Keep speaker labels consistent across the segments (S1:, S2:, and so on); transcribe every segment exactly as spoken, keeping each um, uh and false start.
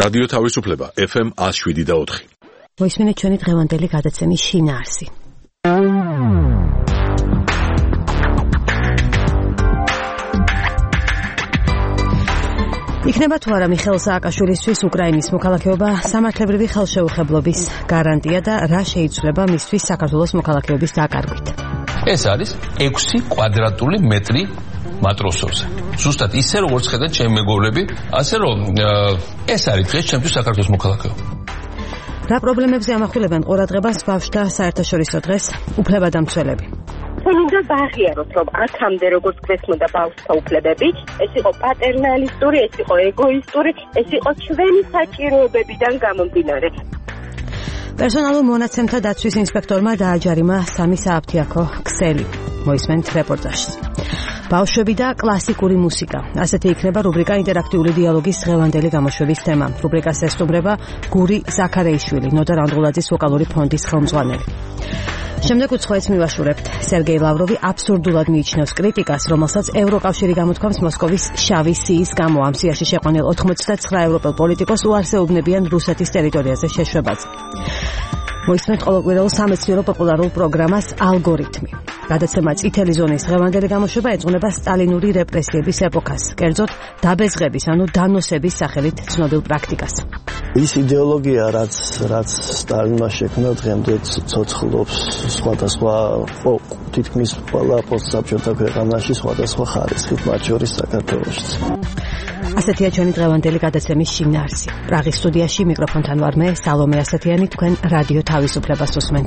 S1: რადიო თავისუფლება ეფ ემ one oh seven და four.
S2: მოისმინეთ ჩვენი დღევანდელი გადაცემის შინაარსი. იქნება თუ არა მიხეილ სააკაშვილისთვის უკრაინის მოქალაქეობა სამართლებრივი ხელშეუხებლობის გარანტია და რა შეიცვლება მისთვის საქართველოს მოქალაქეობის დაკარგვით.
S3: ეს არის ექვსი კვადრატული მეტრი მატროსოვზე. ზუსტად ისე როგორც ხედავთ ჩემი მეგობრები, ასე რომ ეს არის დღეს ჩემთვის საქართველოს მოქალაქეობა.
S2: რა პრობლემებზე ამახვილებენ ყურადღებას ბავშვთა საერთაშორისო დღეს უფლებადამცველები?
S4: უნდა ვაღიაროთ, რომ აქამდე როგორც გვესმოდა ბავშვთა უფლებები, ეს იყო პატერნალისტური, ეს იყო ეგოისტური, ეს იყო ჩვენი საჭიროებებიდან გამომდინარე.
S2: პერსონალურ მონაცემთა დაცვის ინსპექტორმა დააჯარიმა სამი სააფთიაქო ქსელი. მოისმენთ რეპორტაჟს. ბავშვები და კლასიკური მუსიკა. ასეთი იქნება რუბრიკა ინტერაქტიული დიალოგის დღევანდელი გამოშვების თემა. რუბრიკას ესტუმრება გური ზაქარეიშვილი, ნოდა რანდღულაძის ვოკალური ფონდის ხელმძღვანელი. შემდეგ უცხოეთს მივაშურებთ. სერგეი ლავროვი აბსურდულად მიიჩნევს კრიტიკას, რომელსაც ევროკავშირი გამოთქვამს მოსკოვის შავი სიის გამო. ამ სიაში შეყვანილ ოთხმოცდათცხრა ევროპელ პოლიტიკოს უარსეუბნებიან რუსეთის ტერიტორიაზე შეშვებაზე. მოისმენთ ყოველკვირეულ სამეცნიერო პოპულარულ პროგრამას ალგორითმი. გადაცემა წითელი ზონის დღევანდელი გამოშვება ეძღვნება სტალინური რეპრესიების ეპოქას, კერძოდ დაბეზღების, ანუ დანოსების სახელით ცნობილ პრაქტიკას.
S5: ის იდეოლოგია, რაც რაც სტალინმა შექმნა, დღემდე ცოცხლობს სხვადასხვა თითქმის ყველა პოსტსაბჭოთა ქვეყანაში სხვადასხვა ხარისხით, მათ შორის საქართველოშიც.
S2: ასეთია ჩვენი დღევანდელი გადაცემის შინაარსი. პრაღის სტუდიაში მიკროფონთან ვარ მე, სალომე ასათიანი, თქვენ რადიო თავისუფლებას უსმენთ.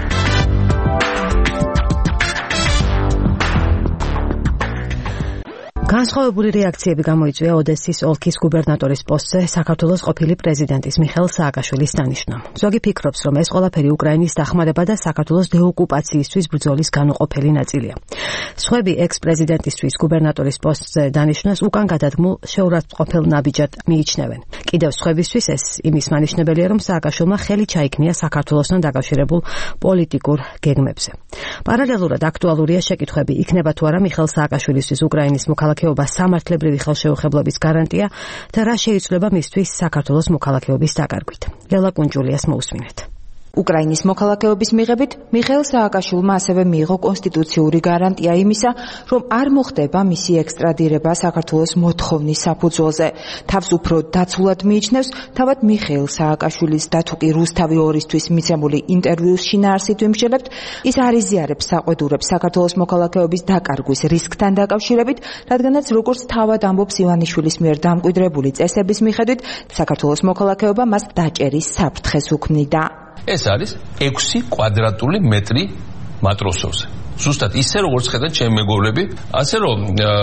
S2: განსხვავებული რეაქციები გამოიწვია ოდესის ოლქის გუბერნატორის პოსტზე საქართველოს ყოფილი პრეზიდენტის მიხეილ სააკაშვილის დანიშვნამ. ზოგი ფიქრობს, რომ ეს ყველაფერი უკრაინის დახმარება და საქართველოს დეოკუპაციისთვის ბრძოლის განუყოფელი ნაწილია. სხვები ექს-პრეზიდენტისთვის გუბერნატორის პოსტზე დანიშვნას უკან გადადგმულ შეურაცხმყოფელ ნაბიჯად მიიჩნევენ. კიდევ სხვებისთვის ეს იმის მანიშნებელია, რომ სააკაშვილმა ხელი ჩაიქნია საქართველოსთან დაკავშირებულ პოლიტიკურ გეგმებზე. პარალელურად აქტუალურია შეკითხვები, იქნება თუ არა მიხეილ სააკაშვილისთვის უკრაინის მოქალაქეობა სამართლებრივი ხელშეუხებლობის გარანტია და რა შეიცვლება მისთვის საქართველოს მოქალაქეობის დაკარგვით. ლელა კუნჯულიას მოусმინეთ.
S6: უკრაინის მოქალაქეობის მიღებით მიხეილ სააკაშვილმა ასევე მიიღო კონსტიტუციური გარანტია იმისა, რომ არ მოხდება მისი ექსტრადირება საქართველოს მოთხოვნის საფუძველზე. თავს უფრო დაცულად მიიჩნევს თავად მიხეილ სააკაშვილის და თუკი რუსთავი ორისთვის მიცემული ინტერვიუს შინაარსით ვიმსჯელებთ, ის არ იზიარებს საყვედურებს საქართველოს მოქალაქეობის დაკარგვის რისკთან დაკავშირებით, რადგანაც როგორც თავად ამბობს ივანიშვილის მიერ დამკვიდრებული წესების მიხედვით, საქართველოს მოქალაქეობა მას დაჭერის საფრთხეს უქმნიდა.
S3: ეს არის ექვსი კვადრატული მეტრი მატროსოვზე. ზუსტად ისე როგორც ხედავთ ჩემი მეგობრები, ასე რომ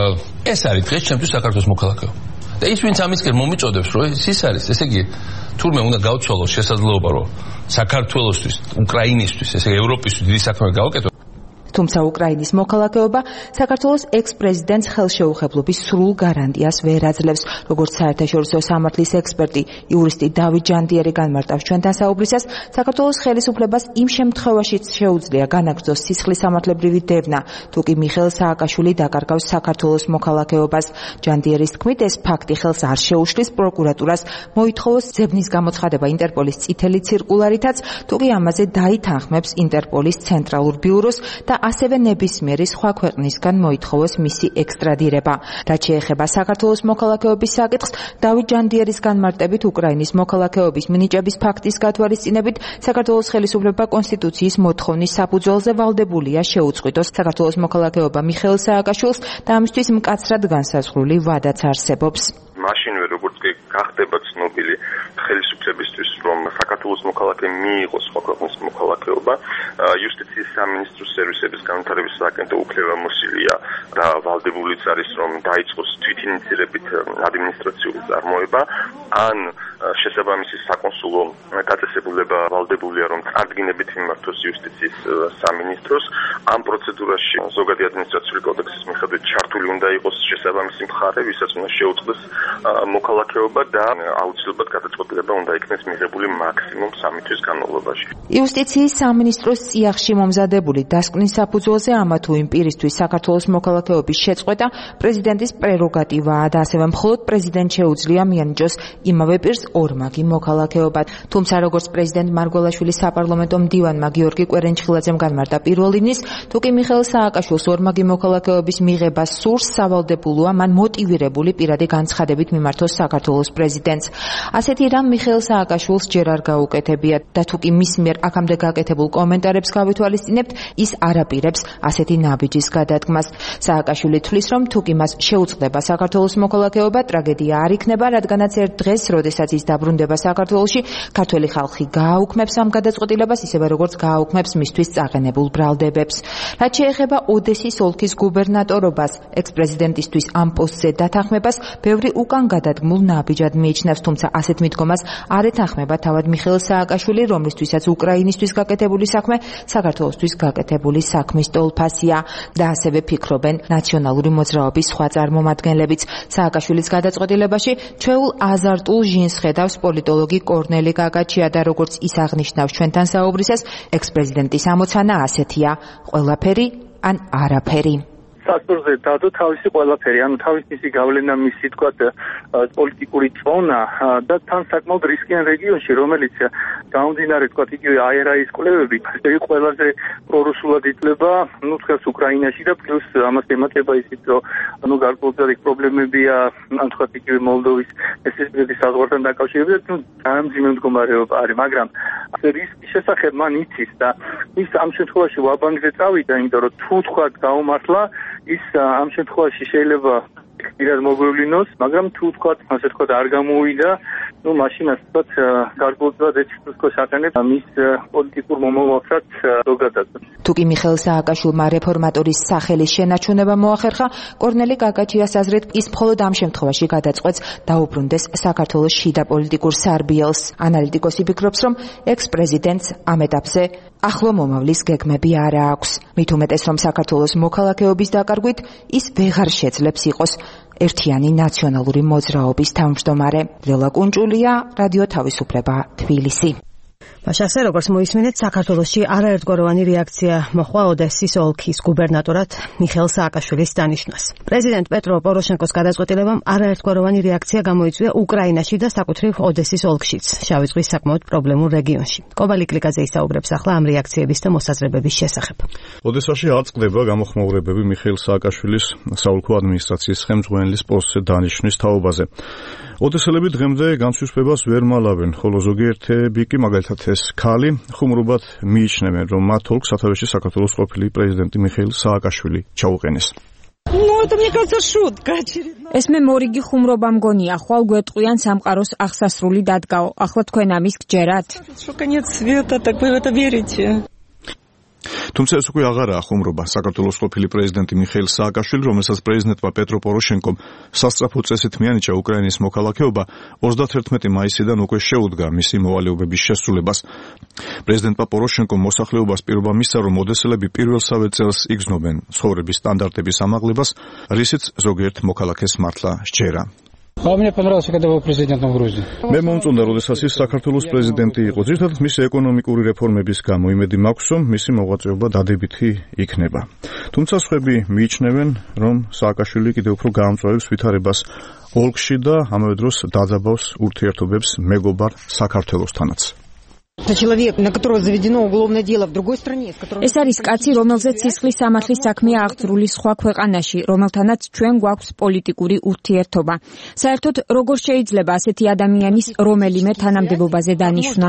S3: ეს არის დღეს ჩემთვის საქართველოს მოქალაქეობა. და ის ვინც ამისკენ მომიწოდებს, რომ ეს ის არის, ესე იგი, თურმე უნდა გავცვალოს შესაძლებლობა, რომ საქართველოსთვის, უკრაინისთვის, ესე იგი, ევროპისთვის დიდი საქმე გავაკეთო.
S6: თუმცა უკრაინის მოქალაქეობა საქართველოს ექს-პრეზიდენტს ხელშეუხებლობის სრულ გარანტიას ვერ აძლევს. როგორც საერთაშორისო სამართლის ექსპერტი, იურისტი დავით ჯანდიერი განმარტავს ჩვენთან საუბრისას, საქართველოს ხელისუფლებას იმ შემთხვევაშიც შეუძლია განაგრძოს სისხლის სამართლებრივი დევნა, თუკი მიხეილ სააკაშვილი დაკარგავს საქართველოს მოქალაქეობას. ჯანდიერის თქმით, ეს ფაქტი ხელს არ შეუშლის პროკურატურას მოითხოვოს ძებნის გამოცხადება ინტერპოლის წითელი ცირკულარითაც, თუკი ამაზე დაითანხმებს ინტერპოლის ცენტრალურ ბიუროს და ასევე ნებისმიერი სხვა ქვეყნისგან მოითხოვოს მისი ექსტრადირება. რაც შეეხება საქართველოს მოქალაქეობის საკითხს, დავით ჯანდიერის განმარტებით, უკრაინის მოქალაქეობის მინიჭების ფაქტის გათვალისწინებით, საქართველოს ხელისუფლება კონსტიტუციის მოთხოვნის საფუძველზე ვალდებულია შეუწყვიტოს საქართველოს მოქალაქეობა მიხეილ სააკაშვილს და ამისთვის მკაცრად განსაზღვრული ვადაც არსებობს.
S7: მაშინვე როგორც კი გახდება ცნობილი ხელისუფლებისთვის, რომ საქართველოს მოქალაქე მიიღოს სხვა ქვეყნის მოქალაქეობა, იუსტიციის სამინისტროს სერვისების განვითარების სააგენტო უფლებამოსილია და ვალდებულიც არის, რომ დაიწყოს თვითინიცირებით ადმინისტრაციული წარმოება, ან შესაბამისი საკონსულო დაწესებულება ვალდებულია, რომ წარდგინებით მიმართოს იუსტიციის სამინისტროს. ამ პროცედურაში ზოგადი ადმინისტრაციული კოდექსის მიხედვით ჩართული უნდა იყოს შესაბამისი მხარე, ვისაც უნდა შეუწყდეს მოქალაქეობა და აუცილებლად გადაწყვეტილება უნდა იქნეს მიღებული მაქსიმუმ სამი თვის განმავლობაში.
S6: იუსტიციის სამინისტროს წიაღში მომზადებული დასკვნის საფუძველზე ამა თუ იმ პირისთვის საქართველოს მოქალაქეობის შეწყვეტა პრეზიდენტის პრეროგატივაა და ასევე მხოლოდ პრეზიდენტს შეუძლია მიანიჭოს იმავე პირს ორმაგი მოქალაქეობა. თუმცა როგორც პრეზიდენტ მარგველაშვილის საპარლამენტო მდივანმა გიორგი კვერენჩხილაძემ განმარტა პირველ ივნისს, თუკი მიხეილ სააკაშვილს ორმაგი მოქალაქეობის მიღება სურს, სავალდებულოა მან მოტივირებული პირადი განცხადებით მიმართოს საქართველოს პრეზიდენტს. ასეთი რამ მიხეილ სააკაშვილს ჯერ არ გაუკეთებია და თუკი მის მიერ აქამდე გაკეთებულ კომენტარებს გავითვალისწინებთ, ის არაპირებს ასეთი ნაბიჯის გადადგმას. სააკაშვილი თვლის, რომ თუკი მას შეუწყდება საქართველოს მოქალაქეობა, ტრაგედია არ იქნება, რადგანაც ერთ დღეს, როდესაც ის დაბრუნდება საქართველოში, ქართველი ხალხი გააუქმებს ამ გადაწყვეტილებას, ისევე როგორც გააუქმებს მისთვის წაყენებულ ბრალდებებს. რაც შეეხება ოდესის ოლქის გუბერნატორობას, ექს-პრეზიდენტისთვის ამ პოსტზე დათანხმებას ბევრი უკან გადადგმულ ნაბიჯად მიიჩნევს, თუმცა ასეთ მიდგომას არ ეთანხმება თავად მიხეილ სააკაშვილი, რომლისთვისაც უკრაინისთვის გაკეთებული საქმე საქართველოსთვის გაკეთებული საქმის ტოლფასია და ასევე ფიქრობენ ნაციონალური მოძრაობის სხვა წარმომადგენლებიც. სააკაშვილის გადაწყვეტილებაში ჩვეულ აზარტულ ჟინს ხედავს პოლიტოლოგი კორნელი გაგაჩია და როგორც ის აღნიშნავს ჩვენთან საუბრისას, ექს-პრეზიდენტის ამოცანა ასეთია: ყველაფერი ან არაფერი.
S8: სასურზე დადო თავისი ყველაფერი, ანუ თავის მისი გავლენა, მისი თქვათ პოლიტიკური წონა და თან საკმაოდ რისკიან რეგიონში, რომელიც გამომდინარე თქვათ იგივე აი არ არის კვლევები, ეს ყველაზე პრორუსულად იწლება, ну თქვათ უკრაინაში და პლუს ამას ემატება ისიც, რომ ანუ გარკვეულწილად პრობლემებია, ან თქვათ იგივე მოლდოვის ესპრესის საზღვართან დაკავშირებით, ну გამძიმე მდგომარეობა არის, მაგრამ რისკის შესახებ მან იცის და ის ამ შემთხვევაში ვაბანგზე წავიდა, იმიტომ რომ თუ თქვათ გაუმართლა ის ამ შემთხვევაში შეიძლება პირად მოგვევლინოს, მაგრამ თუ თქვათ, ასე თქვათ, არ გამოუვიდა, ну მაშინაც თქვათ, გარკვეულწილად ეჩქოს აყენებს მის პოლიტიკურ მომავალსაც ზოგადად.
S6: თუკი მიხეილ სააკაშვილმა რეფორმატორის სახელის შენარჩუნება მოახერხა, კორნელი გაგაჩიას აზრით, ის მხოლოდ ამ შემთხვევაში გადაწყვეტს დაუბრუნდეს საქართველოს შიდა პოლიტიკურ სარბიელს. ანალიტიკოსი ფიქრობს, რომ ექს-პრეზიდენტს ამ ეტაპზე ახლო მომავლის გეგმები არ აქვს. მით უმეტეს, რომ საქართველოს მოქალაქეობის დაკარგვით ის ვეღარ შეძლებს იყოს ერთიანი ნაციონალური მოძრაობის თავმჯდომარე. ლელა კუნჭულია, რადიო თავისუფლება, თბილისი.
S2: მაშასე როგორც მოისმინეთ, საქართველოში არაერთგვაროვანი რეაქცია მოხდა ოდესის ოლქის გუბერნატორად მიხეილ სააკაშვილის დანიშვნას. პრეზიდენტ პეტრო პოროშენკოს გადაწყვეტილებამ არაერთგვაროვანი რეაქცია გამოიწვია უკრაინაში და საკუთრივ ოდესის ოლქშიც, შავი ზღვის საკმაოდ პრობლემურ რეგიონში. კობალი კლიკაძე ისაუბრებს ახლა ამ რეაქციების და მოსაზრებების შესახებ.
S9: ოდესაში აწყდება გამოხმაურებები მიხეილ სააკაშვილის საოლქო ადმინისტრაციის ხელმძღვანელის პოსტზე დანიშვნის თაობაზე. ოდესელები დღემდე განცვიფრებას ვერ მალავენ, ხოლო ზოგიერთები კი მაგალითად ეს ქალი ხუმრობად მიიჩნევენ, რომ მათ ოლქს სათავეში საქართველოს ყოფილი პრეზიდენტი მიხეილ სააკაშვილი ჩაუყენეს.
S10: ეს მე მორიგი ხუმრობა მგონია, ხვალ გვეტყვიან სამყაროს აღსასრული დადგაო. ახლა თქვენ ამის გჯერათ?
S9: თუმცა ეს უკვე აღარაა ხუმრობა. საქართველოს ყოფილი პრეზიდენტი მიხეილ სააკაშვილი, რომელსაც პრეზიდენტმა პეტრო პოროშენკომ სასწრაფო წესით მიანიჭა უკრაინის მოქალაქეობა, ოცდათერთმეტი მაისიდან უკვე შეუდგა მისი მოვალეობების შესრულებას. პრეზიდენტმა პოროშენკომ მოსახლეობას პირობა მისცა, რომ ოდესელები პირველსავე წელს იგრძნობენ ცხოვრების სტანდარტების ამაღლებას, რისიც ზოგიერთ მოქალაქეს მართლა სჯერა. მე მომწონდა, როდესაც ის საქართველოს პრეზიდენტი იყო. ძირითადად მისი ეკონომიკური რეფორმების გამო იმედი მაქვს, რომ მისი მოღვაწეობა დადებითი იქნება. თუმცა სხვები მიიჩნევენ, რომ სააკაშვილი კიდევ უფრო გაამწვავებს ვითარებას ოლქში და ამავე დროს დაძაბავს ურთიერთობებს მეგობარ საქართველოსთანაც.
S10: ეს არის კაცი, რომელზეც სისხლის სამართლის საქმეა აღძრული სხვა ქვეყანაში, რომელთანაც ჩვენ გვაქვს პოლიტიკური ურთიერთობა. საერთოდ, როგორ შეიძლება ასეთი ადამიანის რომელიმე თანამდებობაზე დანიშვნა?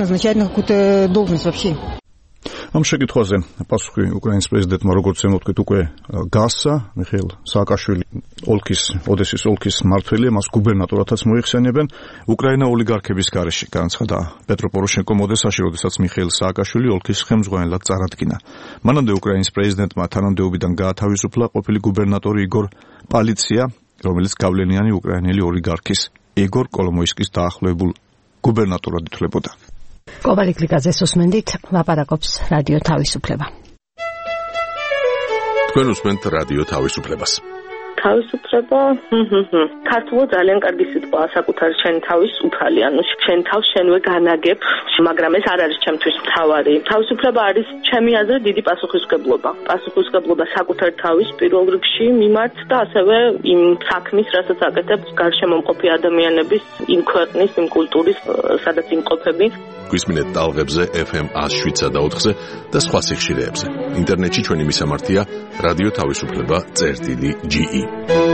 S9: ამ შეკითხვაზე პასუხი უკრაინის პრეზიდენტმა, როგორც ზემოთქვით, უკვე გასცა. მიხეილ სააკაშვილი ოლქის, ოდესის ოლქის მმართველია, მას გუბერნატორადაც მოიხსენებენ. უკრაინა ოლიგარქების გარეშე, განაცხადა პეტრო პოროშენკომ ოდესაში, როდესაც მიხეილ სააკაშვილი ოლქის ხელმძღვანელად წარადგინა. მანამდე უკრაინის პრეზიდენტმა თანამდებობიდან გაათავისუფლა ყოფილი გუბერნატორი იგორ პალიცია, რომელიც გავლენიანი უკრაინელი ოლიგარქის იგორ კოლომოისკის დაახლოებულ გუბერნატორად ითვლებოდა.
S2: კობალი კლიკაძეს უსმენდით, ლაპარაკობს რადიო თავისუფლება.
S1: თქვენ უსმენთ რადიო თავისუფლებას.
S4: თავისუფლება ქართულად ძალიან კარგი სიტყვაა საკუთარი შენი თავის უფალი, ანუ შენ თავს შენვე განაგებ, მაგრამ ეს არ არის ჩემთვის მთავარი. თავისუფლება არის ჩემი აზრით დიდი პასუხისმგებლობა. პასუხისმგებლობა საკუთარი თავის პირველ რიგში მიმართ და ასევე იმ საქმის, რასაც აკეთებს გარშემომყოფი ადამიანების, იმ ქვეყნის, იმ კულტურის, სადაც იმყოფები.
S1: გვისმინეთ ტალღებზე ეფ ემ ას შვიდსა და ოთხზე და სხვა სიხშირეებზე. ინტერნეტში ჩვენი მისამართია რადიო თავისუფლება წერტილი ჯი ი.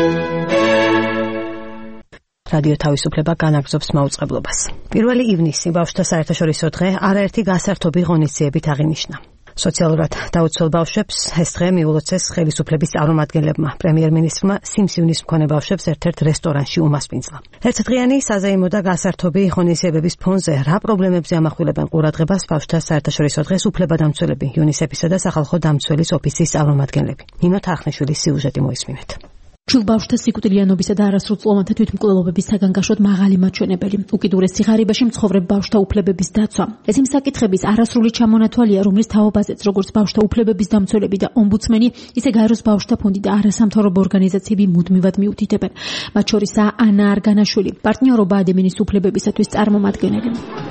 S2: რადიო თავისუფლება განაგრძობს მაუწყებლობას. პირველი ივნისი ბავშვთა საერთაშორისო დღე არაერთი გასართობი ღონისძიებით აღინიშნა. სოციალურად დაუცველ ბავშვებს ეს დღე მიულოცეს ხელისუფლების წარმომადგენლებმა. პრემიერ-მინისტრმა სიმსივნის მქონე ბავშვებს ერთ-ერთ რესტორანში უმასპინძლა. ერთდღიანი საზეიმო და გასართობი ღონისძიებების ფონზე რა პრობლემებზე ამახვილებენ ყურადღებას ბავშვთა საერთაშორისო დღეს უფლებადამცველები, იუნისეფისა და სახალხო დამცველის ოფისის წარმომადგენლები. ნინო თარხნიშვილის სიუჟეტი მოისმინეთ.
S11: ჩულ ბავშვთა სიკვდილიანობისა და არასრულწლოვანთა თვითმკვლელობების საგანგაშოდ მაღალი მაჩვენებელი, უკიდურეს სიღარიბეში მცხოვრებ ბავშვთა უფლებების დაცვა. ეს იმ საკითხების არასრული ჩამონათვალია, რომლის თაობაზეც როგორც ბავშვთა უფლებების დამცველები და ომბუდსმენი, ისე გაეროს ბავშვთა ფონდი და არასამთავრობო ორგანიზაციები მუდმივად მიუთითებენ. მათ შორისაა ანა არგანაშვილი, პარტნიორობა ადამიანის უფლებებისათვის წარმომადგენელი.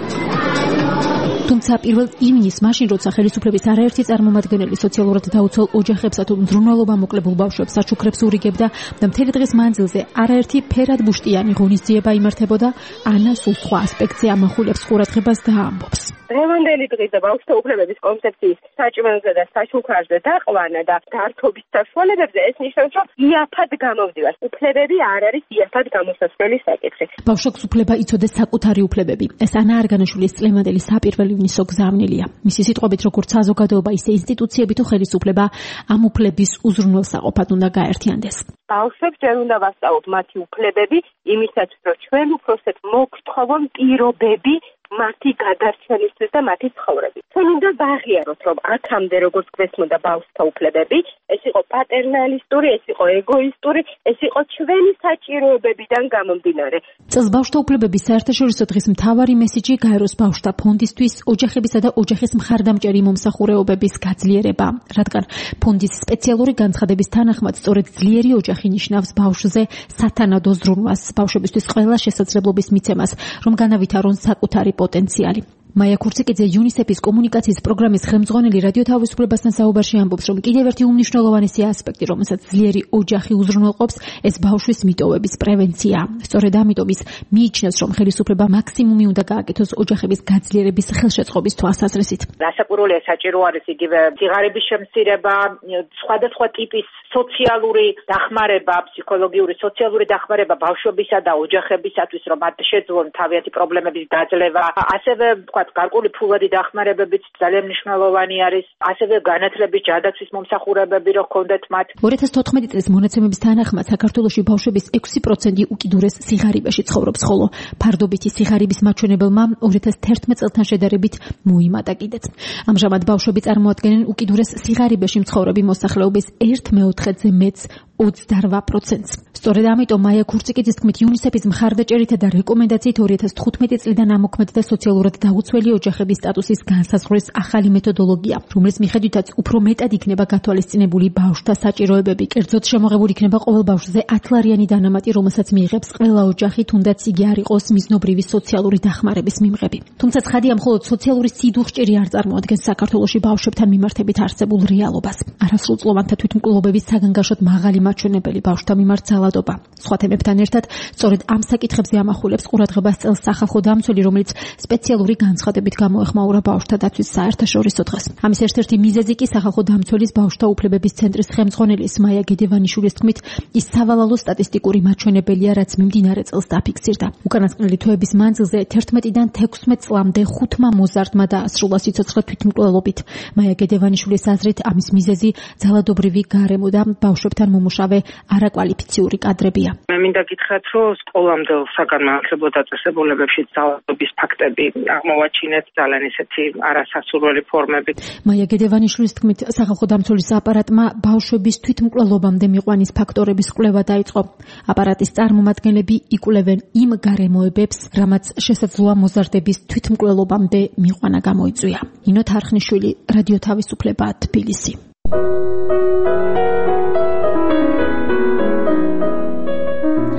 S11: თუმცა პირველ ივნისს, მაშინ როცა ხელისუფლების არაერთი წარმომადგენელი სოციალურად დაუცველ ოჯახებსა თუ მზრუნველობა მოკლებულ ბავშვებს საჩუქრებს ურიგებდა და მთელი დღის მანძილზე არაერთი ფერად ბუშტიანი ღონისძიება იმართებოდა, ანა სულ სხვა ასპექტზე ამახვილებს ყურადღებას და ამბობს.
S4: დღევანდელი დღის და ბავშვთა უფლებების კონცეფციის საჭმელზე და საჩუქარზე დაყვანა და გართობის საშუალებებზე ეს ნიშნავს, რომ იაფად გამოვდივარ. უფლებები არ არის იაფად გამოსასვლელი საკითხი.
S11: ბავშვებს უფლება იცოდეს საკუთარი უფლებები. ეს ანა არგანაშვილის წლევანდელი საპირველი ივნისო გზავნილია. მისი სიტყვებით, როგორც საზოგადოება, ისე ინსტიტუციები თუ ხელისუფლება ამ უფლების უზრუნველსაყოფად უნდა გაერთიანდეს.
S4: ბავშვებს ჯერ უნდა ვასწავლოთ მათი უფლებები, იმისათვის, რომ ჩვენ უფროსებს მოგთხოვონ პირობები მათი გადარჩენისთვის და მათი ცხოვრების. ჩვენ უნდა ვაღიაროთ, რომ აქამდე როგორც გვესმოდა ბავშვთა უფლებები, ეს იყო პატერნალისტური, ეს იყო ეგოისტური, ეს იყო ჩვენი საჭიროებებიდან გამომდინარე.
S11: წელს ბავშვთა უფლებების საერთაშორისო დღის მთავარი მესიჯი გაეროს ბავშვთა ფონდისთვის ოჯახებისა და ოჯახის მხარდამჭერი მომსახურეობების გაძლიერება, რადგან ფონდის სპეციალური განცხადების თანახმად სწორედ ძლიერი ოჯახი ნიშნავს ბავშვზე სათანადო ზრუნვას, ბავშვებისთვის ყველა შესაძლებლობის მიცემას, რომ განავითარონ საკუთარი პოტენციალი. მაია ქურციკიძე იუნისეფის კომუნიკაციის პროგრამის ხელმძღვანელი რადიო თავისუფლებასთან საუბარში ამბობს, რომ კიდევ ერთი უმნიშვნელოვანესი ასპექტი, რომელსაც ძლიერი ოჯახი უზრუნველყოფს, ეს ბავშვის მიტოვების პრევენცია. სწორედ ამიტომ ის მიიჩნევს, რომ ხელისუფლება მაქსიმუმი უნდა გააკეთოს ოჯახების გაძლიერების ხელშეწყობის თვალსაზრისით.
S12: გასაკურველია საჭირო არის იგივე სიღარიბის შემცირება, სხვადასხვა ტიპის სოციალური დახმარება, ფსიქოლოგიური, სოციალური დახმარება ბავშვებისა და ოჯახებისათვის, რომ მათ შეძლონ თავიანთი პრობლემების დაძლევა, ასევე გარკვეული ფულადი დახმარებებიც ძალიან მნიშვნელოვანი არის, ასევე განათლების ჯადაცვის მომსახურებები რო ჰქონდეთ მათ.
S11: ორი ათას თოთხმეტი წლის მონაცემების თანახმად საქართველოში ბავშვების ექვსი პროცენტი უკიდურეს სიღარიბეში ცხოვრობს, ხოლო ფარდობითი სიღარიბის მაჩვენებელმა ორი ათას თერთმეტ წელთან შედარებით მოიმატა კიდეც. ამჟამად ბავშვები წარმოადგენენ უკიდურეს სიღარიბეში მცხოვრები მოსახლეობის ერთ მეოთხედზე მეტს, ოცდარვა პროცენტს. სწორედ ამიტომ მაია ქურციკიძის თქმით, იუნისეფის მხარდაჭერითა და რეკომენდაციით ორი ათას თხუთმეტი წლიდან ამოქმედდა სოციალურად დაუცველი ოჯახების სტატუსის განსაზღვრის ახალი მეთოდოლოგია, რომლის მიხედვითაც უფრო მეტად იქნება გათვალისწინებული ბავშვთა საჭიროებები. კერძოდ შემოღებული იქნება ყოველ ბავშვზე ათლარიანი დანამატი, რომელსაც მიიღებს ყველა ოჯახი, თუნდაც იგი არ იყოს მიზნობრივი სოციალური დახმარების მიმღები. თუმცა ცხადია, მხოლოდ სოციალური სიდუხჭირი არ წარმოადგენს საქართველოში ბავშვებთან მიმართებით არსებულ რეალობას. არასრულწლოვანთა თვითმკვლელობების საგანგაშოდ მაღალი მაჩვენებელი ბავშვთა მიმართ ძალადობა. სხვა თემებთან ერთად, სწორედ ამ საკითხებზე ამახვილებს ყურადღებას წელს სახალხო დამცველი, რომელიც სპეციალური განცხადებით გამოეხმაურა ბავშვთა დაცვის საერთაშორისო დღეს. ამის ერთ-ერთი მიზეზი კი სახალხო დამცველის ბავშვთა უფლებების ცენტრის ხელმძღვანელის მაია გედევანიშვილის თქმით, ის სავალალო სტატისტიკური მაჩვენებელია, რაც მიმდინარე წელს დაფიქსირდა. უკანასკნელი თვეების მანძილზე თერთმეტიდან თექვსმეტ წლამდე ხუთმა მოზარდმა დაასრულა სიცოცხლე თვითმკვლელობით. მაია გედევანიშვილის აზრით, ამის მიზეზი ძალადობრივი გარემო და ბავშვებთან მომუშავე არაკვალიფიციური კადრებია.
S12: მე მინდა გითხრათ, რომ სკოლამდელ საგანმანათლებლო დაწესებულებებში ძალადობის ფაქტები აღმოვაჩინეთ ძალიან ისეთი არასასურველი ფორმებით.
S11: მაია გედევანიშვილის თქმით, სახალხო დამცველის აპარატმა ბავშვების თვითმკვლელობამდე მიყვანის ფაქტორების კვლევა დაიწყო. აპარატის წარმომადგენლები იკვლევენ იმ გარემოებებს, რამაც შესაძლოა მოზარდების თვითმკვლელობამდე მიყვანა გამოიწვია. ნინო თარხნიშვილი, რადიო თავისუფლება, თბილისი.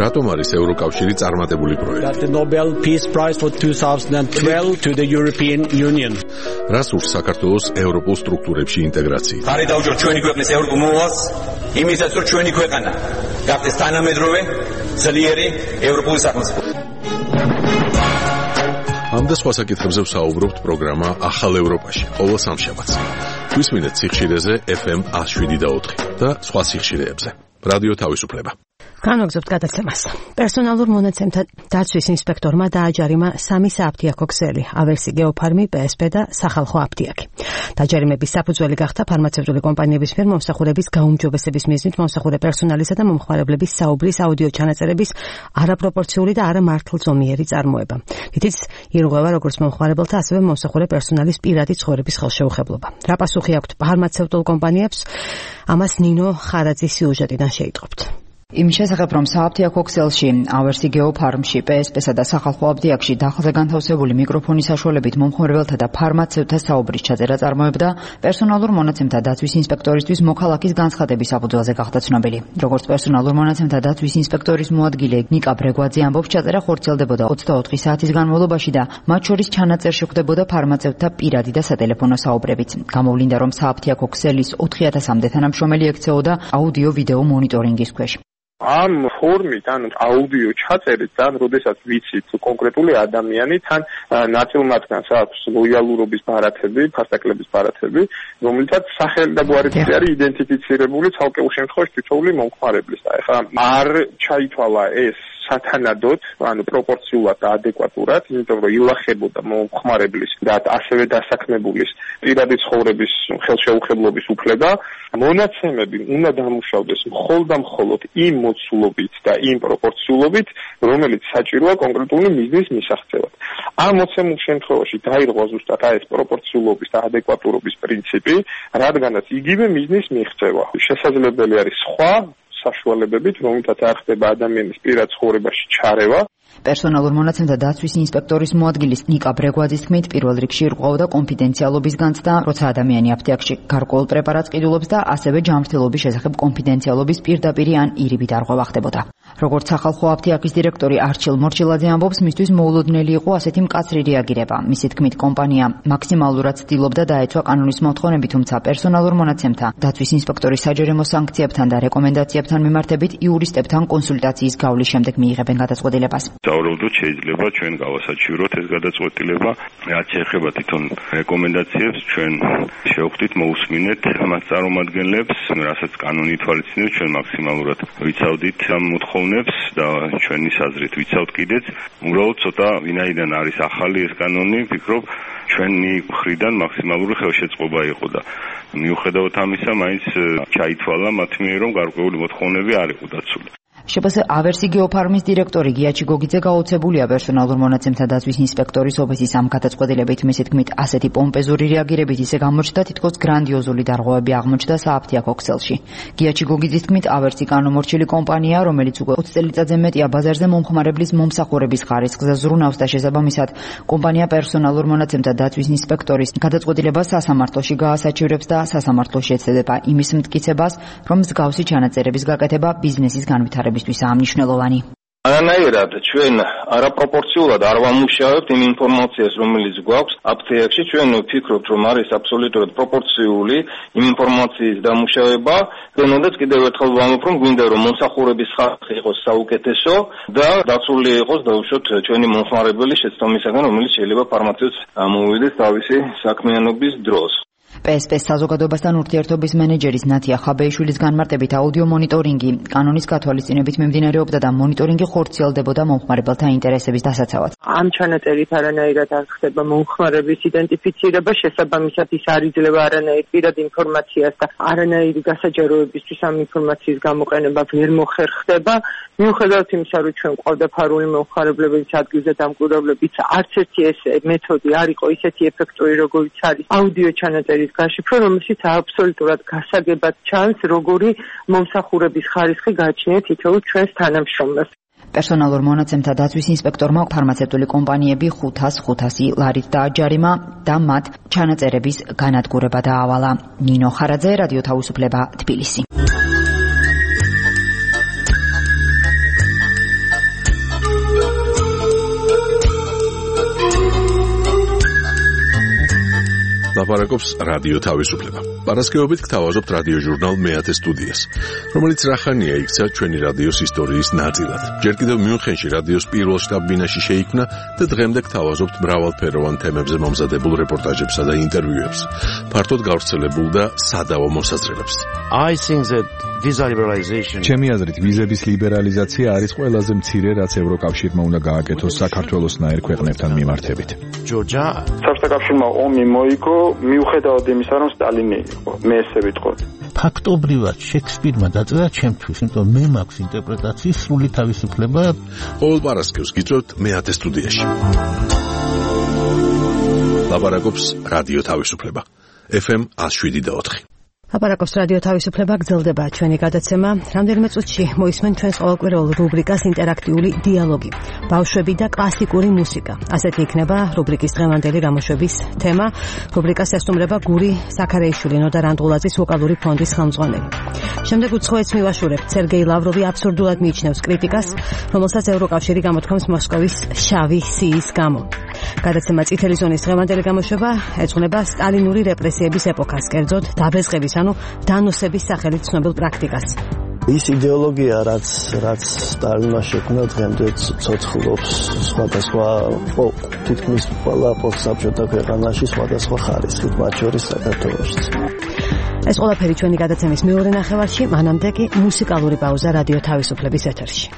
S1: რატომ არის ევროკავშირი წარმატებული პროექტი?
S13: The Nobel Peace Prize for twenty twelve to the European Union.
S1: რას ურს საქართველოს ევროპულ სტრუქტურებში ინტეგრაცია?
S14: ხარი დავჯეროთ ჩვენი ქვეყნის ევროპულ მოვალს, იმისაც რომ ჩვენი ქვეყანა გახდეს თანამედროვე, ძლიერი ევროპული სახელმწიფო.
S1: ამ და სხვა საკითხებზე ვსაუბრობთ პროგრამა ახალ ევროპაში ყოველ სამშაბათს. გვისმინეთ სიხშირეზე ეფ ემ one oh seven და four და სხვა სიხშირეებზე. რადიო თავისუფლება.
S2: განვაგრძობთ გადაცემას. პერსონალურ მონაცემთა დაცვის ინსპექტორმა დააჯარიმა სამი სააფთიაქო ქსელი, ავერსი გეოფარმი, პე ეს პე და სახალხო აფთიაქი. დაჯარიმების საფუძველი გახდა ფარმაცევტული კომპანიების მიერ მომსახურების გაუმჯობესების მიზნით მომსახურე პერსონალისა და მომხმარებლების საუბრის აუდიო ჩანაწერების არაპროპორციული და არამართლძომიერი წარმოება. რითიც ირღვევა როგორც მომხმარებელთა, ასევე მომსახურე პერსონალის პირადი ცხოვრების ხელშეუხებლობა. რა პასუხი აქვთ ფარმაცევტულ კომპანიებს? ამას ნინო ხარაძის სიუჟეტიდან შეიტყობთ.
S6: იმ შესახებ, რომ სააფთიაქო ქსელში, ავერსი გეოფარმში, პე ეს პე-სა და სახალხო აფთიაქში დახალზე განთავსებული მიკროფონის საშუალებით მომხმარებელთა და ფარმაცევტთა საუბრის ჩაწერა წარმოებდა, პერსონალურ მონაცემთა დაცვის ინსპექტორისთვის მოქალაქის განცხადების საფუძველზე გახდა ცნობილი. როგორც პერსონალურ მონაცემთა დაცვის ინსპექტორის მოადგილე ნიკა ბრეგვაძე ამბობს, ჩაწერა ხორციელდებოდა ოცდაოთხი საათის განმავლობაში და მათ შორის ჩანაწერში ხდებოდა ფარმაცევტთა პირადი და სატელეფონო საუბრებიც. გამოვლინდა, რომ სააფთიაქო ქსელის ოთხი ათასამდე თანამშრომელი ექცეოდა აუდიო-ვიდეო მონიტორინგის ქვეშ.
S7: ამ ფორმით, ანუ აუდიო ჩაწერით, თან როდესაც ვიცით კონკრეტული ადამიანი, თან ნაწილ მათგანს აქვს ლოიალურობის ბარათები, ფასტაკლების ბარათები, რომლითაც სახელი და გვარით არის იდენტიფიცირებული ცალკეულ შემთხვევაში თითოეული მომხმარებლის. ეხლა არ ჩაითვალა ეს სათანადოდ, ანუ პროპორციულად და ადეკვატურად, იმიტომ რომ ილახებოდა მომხმარებლის და ასევე დასაქმებულის პირადი ცხოვრების ხელშეუხებლობის უფლება. მონაცემები უნდა დამუშავდეს მხოლოდ და მხოლოდ იმ მოცულობით და იმ პროპორციულობით, რომელიც საჭიროა კონკრეტული მიზნის მისაღწევად. ამ მოცემულ შემთხვევაში დაირღვა ზუსტად ეს პროპორციულობის და ადეკვატურობის პრინციპი, რადგანაც იგივე მიზნის მიღწევა შესაძლებელი არის სხვა საშუალებებით, რომელთაც არ ხდება ადამიანის პირად ცხოვრებაში ჩარევა.
S6: პერსონალურ მონაცემთა დაცვის ინსპექტორის მოადგილის ნიკა ბრეგვაძის თქმით, პირველ რიგში ირღვეოდა კონფიდენციალობის განცდა, როცა ადამიანი აფთიაქში გარკვეულ პრეპარატს ყიდულობს და ასევე ჯანმრთელობის შესახებ კონფიდენციალობის პირდაპირი ან ირიბი დარღვევა ხდებოდა. როგორც სახალხო აფთიაქის დირექტორი არჩილ მორჩილაძე ამბობს, მისთვის მოულოდნელი იყო ასეთი მკაცრი რეაგირება. მისი თქმით, კომპანია მაქსიმალურად ცდილობდა დაეცვა კანონის მოთხოვნები, თუმცა პერსონალურ მონაცემთა დაცვის ინსპექტორის საჯერემო სანქციებთან და რეკომენდაციებთან მიმართებით იურისტებთან კონსულტაციის გავლის შემდეგ მიიღებენ გადაწყვეტილებას.
S15: დავუბრუნდოთ, შეიძლება ჩვენ გავასაჩივროთ ეს გადაწყვეტილება, რაც შეეხება თვითონ რეკომენდაციებს, ჩვენ შევხვდით, მოусმინეთ მათ წარმომადგენლებს, რასაც კანონი ითვალისწინებს, ჩვენ მაქსიმალურად ვიცავდით ამ მოთხოვნებს და ჩვენი საზრით ვიცავთ კიდეც. უბრალოდ ცოტა ვინაიდან არის ახალი ეს კანონი, ვფიქრობ, ჩვენი მხრიდან მაქსიმალური ხელშეწყობა იყო და მიუხედავად ამისა, მაინც ჩაითვალა მათ მიერ, რომ გარკვეული მოთხოვნები არ იყო დაცული.
S6: შპს ავერსი გეოფარმის დირექტორი გიაჩი გოგიძე გაოცებულია პერსონალურ მონაცემთა დაცვის ინსპექტორის ოფისის ამ გადაწყვეტილებით. მისი თქმით, ასეთი პომპეზური რეაგირებით ისე გამოჩნდა, თითქოს გრანდიოზული დარღვევები აღმოჩნდა სააფთიაქო ქსელში. გიაჩი გოგიძის თქმით, ავერსი კანონმორჩილი კომპანია, რომელიც უკვე ოცი წელიწადზე მეტია ბაზარზე მომხმარებლის მომსახურების ხარისხზე ზრუნავს და შესაბამისად, კომპანია პერსონალურ მონაცემთა დაცვის ინსპექტორის გადაწყვეტილებას სასამართლოში გაასაჩივრებს და სასამართლოში ეცდება იმის მტკიცებას, რომ მსგავსი ჩანაწერების გაკეთება ბიზნესის განვითარებისთვის ამნიშნელოვანი.
S16: არანაირად ჩვენ არაპროპორციულად არ ვამუშავებთ იმ ინფორმაციას, რომელიც გვაქვს აფთიაქში. ჩვენ ვფიქრობთ, რომ არის აბსოლუტურად პროპორციული იმ ინფორმაციის დამუშავება. როდესაც კიდევ ერთხელ ვამბობ, რომ გვინდა რომ მომსახურების ხარისხი იყოს საუკეთესო და დაცული იყოს დაუშვოთ ჩვენი მომხმარებელი შეცდომისაგან, რომელიც შეიძლება ფარმაცევტს ამოვიდეს თავისი საქმიანობის დროს.
S6: პე ეს პე საზოგადოებასთან ურთიერთობის მენეჯერის ნათია ხაბეიშვილის განმარტებით აუდიო მონიტორინგი კანონის გათვალისწინებით მიმდინარეობდა და მონიტორინგი ხორციელდებოდა მომხმარებელთა ინტერესების დასაცავად.
S4: ამ ჩანაწერით არანაირად არ ხდება მომხმარების იდენტიფიცირება, შესაბამისად ის არ იძლევა არანაირ პირად ინფორმაციას და არანაირი გასაჯაროებისთვის ამ ინფორმაციის გამოყენება ვერ მოხერხდება. მიუხედავად იმისა, რომ ჩვენ ყავდა ფარული მომხმარებლებიც ადგილზე დამკვირვებლებიც, არც ერთი ეს მეთოდი არ იყო ისეთი ეფექტური, როგორიც არის აუდიო ჩანაწერის გაშიფრო, რომელშიც აბსოლუტურად გასაგებად ჩანს, როგორი მომსახურების ხარისხი გააჩნია თითოეულ ჩვენს თანამშრომელს.
S6: პერსონალურ მონაცემთა დაცვის ინსპექტორმა ფარმაცევტული კომპანიები ხუთას ხუთასი ლარით დააჯარიმა და მათ ჩანაწერების განადგურება დაავალა. ნინო ხარაძე, რადიო თავისუფლება, თბილისი.
S1: ლაპარაკობს რადიო თავისუფლება. პარასკევობით გთავაზობთ რადიო ჟურნალ მეათე სტუდიას, რომელიც რახანია იქცა ჩვენი რადიოს ისტორიის ნაწილად. ჯერ კიდევ მიუნხენში რადიოს პირველ შტაბ-ბინაში შეიქმნა და დღემდე გთავაზობთ მრავალფეროვან თემებზე მომზადებულ რეპორტაჟებსა და ინტერვიუებს, ფართოდ გავრცელებულ და სადავო მოსაზრებებს.
S17: I think that visa liberalization
S18: ჩემი აზრით ვიზების ლიბერალიზაცია არის ყველაზე მცირე, რაც ევროკავშირმა უნდა გააკეთოს საქართველოსნაირ ქვეყნებთან მიმართებით.
S17: ჯორჯა
S8: საბჭოთა კავშირმა ომი მოიგო მიუხედავად იმისა, რომ სტალინი იყო. მე ესე ვიტყოდი.
S19: ფაქტობრივად შექსპირმა დაწერა ჩემთვის, იმიტომ მე მაქვს ინტერპრეტაციის სრული თავისუფლება.
S1: ყოველ პარასკევს გიწევთ მეათე სტუდიაში. ლაპარაკობს რადიო თავისუფლება. ეფ ემ one oh seven point four.
S2: ლაპარაკობს რადიო თავისუფლება, გრძელდება ჩვენი გადაცემა. რამდენიმე წუთში მოისმენ ჩვენს ყოველკვირეულ რუბრიკას ინტერაქტიული დიალოგი. ბავშვები და კლასიკური მუსიკა. ასეთი იქნება რუბრიკის დღევანდელი გამოშვების თემა. რუბრიკას ესტუმრება გური საქარეიშვილი, ნოდა რანდღულაძის ვოკალური ფონდის ხელმძღვანელი. შემდეგ უცხოეთს მივაშურებთ. სერგეი ლავროვი აბსურდულად მიიჩნევს კრიტიკას, რომელსაც ევროკავშირი გამოთქვამს მოსკოვის შავი სიის გამო. გადაცემა წითელი ზონის დღევანდელი გამოშვება ეძღვნება სტალინური რეპრესიების ეპოქას, კერძოდ დაბეზღების ანუ დანოსების სახელით ცნობილ პრაქტიკას.
S5: ის იდეოლოგია, რაც რაც სტალინმა შექმნა, დღემდე ცოცხლობს სხვადასხვა თითქმის ყველა პოსტსაბჭოთა ქვეყანაში სხვადასხვა ხარისხით, მათ შორის საქართველოშიც.
S2: ეს ყველაფერი ჩვენი გადაცემის მეორე ნახევარში, მანამდე კი მუსიკალური პაუზა რადიო თავისუფლების ეთერში.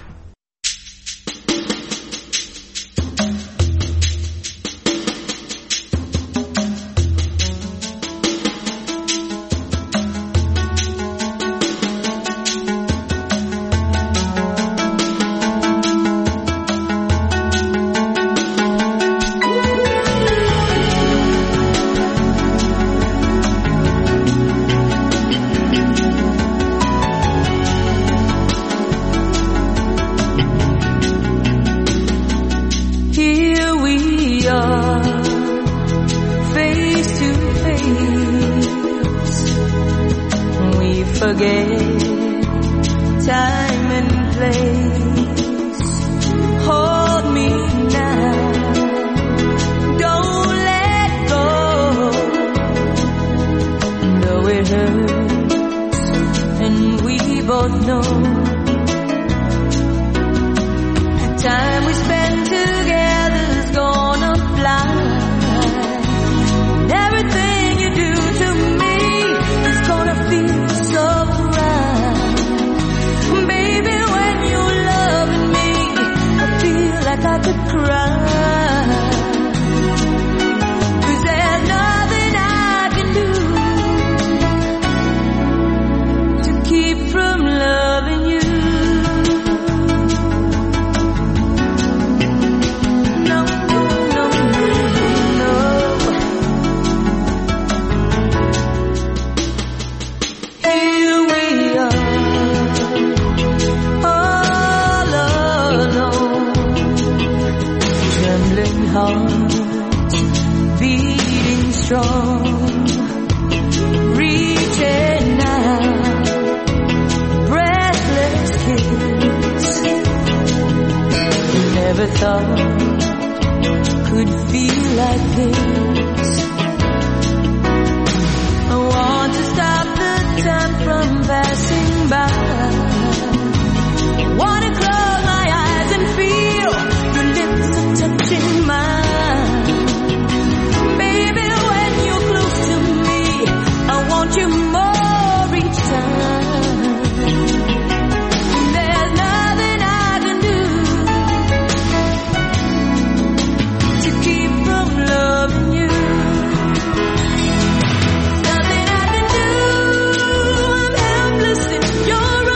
S20: You're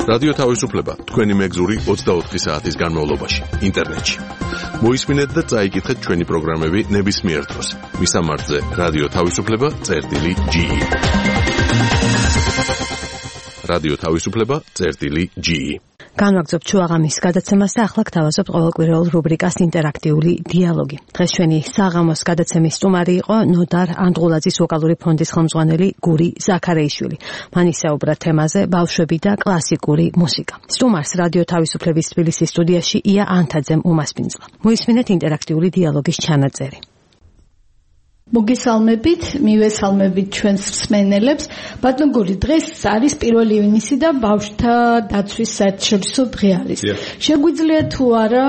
S1: რადიო თავისუფლება თქვენი მეგზური ოცდაოთხი საათის განმავლობაში ინტერნეტში. მოისმინეთ და წაიკითხეთ ჩვენი პროგრამები ნებისმიერ დროს. მისამართზე რადიო თავისუფლება წერტილი ჯი. რადიო თავისუფლება წერტილი ჯი.
S2: განვაგრძობთ შუაღამის გადაცემას და ახლა გთავაზობთ ყოველკვირეულ რუბრიკას ინტერაქტიული დიალოგი. დღეს ჩვენი საღამოს გადაცემის სტუმარი იყო ნოდარ ანდღულაძის ვოკალური ფონდის ხელმძღვანელი გური ზაქარეიშვილი. მან ისაუბრა თემაზე ბავშვები და კლასიკური მუსიკა. სტუმარს რადიო თავისუფლების თბილისის სტუდიაში ია ანთაძემ უმასპინძლა. მოისმინეთ ინტერაქტიული დიალოგის ჩანაწერი.
S20: მოგესალმებით, მივესალმებით ჩვენს მსმენელებს. ბატონ გური, დღეს არის პირველი ივნისი და ბავშვთა დაცვის საერთაშორისო დღე არის. შეგვიძლია თუ არა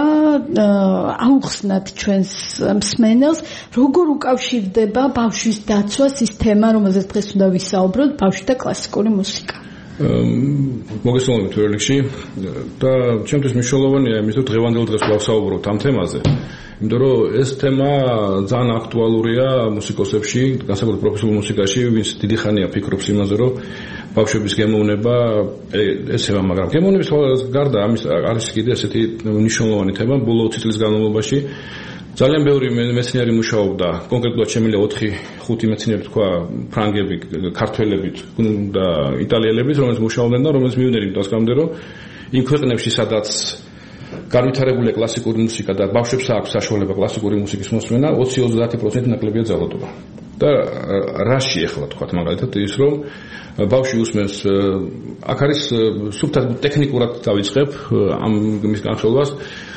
S20: აუხსნათ ჩვენს მსმენელს, როგორ უკავშირდება ბავშვის დაცვას ის თემა, რომელზეც დღეს უნდა ვისაუბროთ, ბავშვი და კლასიკური მუსიკა.
S21: მოგესალმებით პირველ რიგში და ჩემთვის მნიშვნელოვანია იმის, რომ დღევანდელ დღეს ვსაუბრობთ ამ თემაზე. იმიტომ რომ ეს თემა ძალიან აქტუალურია მუსიკოსებში, განსაკუთრებით პროფესიულ მუსიკაში, ვინც დიდი ხანია ფიქრობს იმაზე, რომ ბავშვების გემოვნება ესევა, მაგრამ გემოვნების გარდა ამის არის კიდე ესეთი მნიშვნელოვანი თემა ბოლო ოცი წლის განმავლობაში. ძალიან ბევრი მეცნიერი მუშაობდა, კონკრეტულად შემიძლია ოთხი ხუთი მეცნიერი თქვა, ფრანგები, ქართველები და იტალიელები, რომლებიც მუშაობდნენ და რომლებიც მივიდნენ იმას გამომდე, რომ იმ ქვეყნებში, სადაც განვითარებულია კლასიკური მუსიკა და ბავშვებს აქვს საშუალება კლასიკური მუსიკის მოსმენა, ოცი ოცდაათი პროცენტი ნაკლებია ძალადობა. და რაში ახლა თქვა მაგალითად ის რომ ბავშვი უსმენს, აქ არის სუფთად ტექნიკურად დავიწყებ ამ მის განხილვას,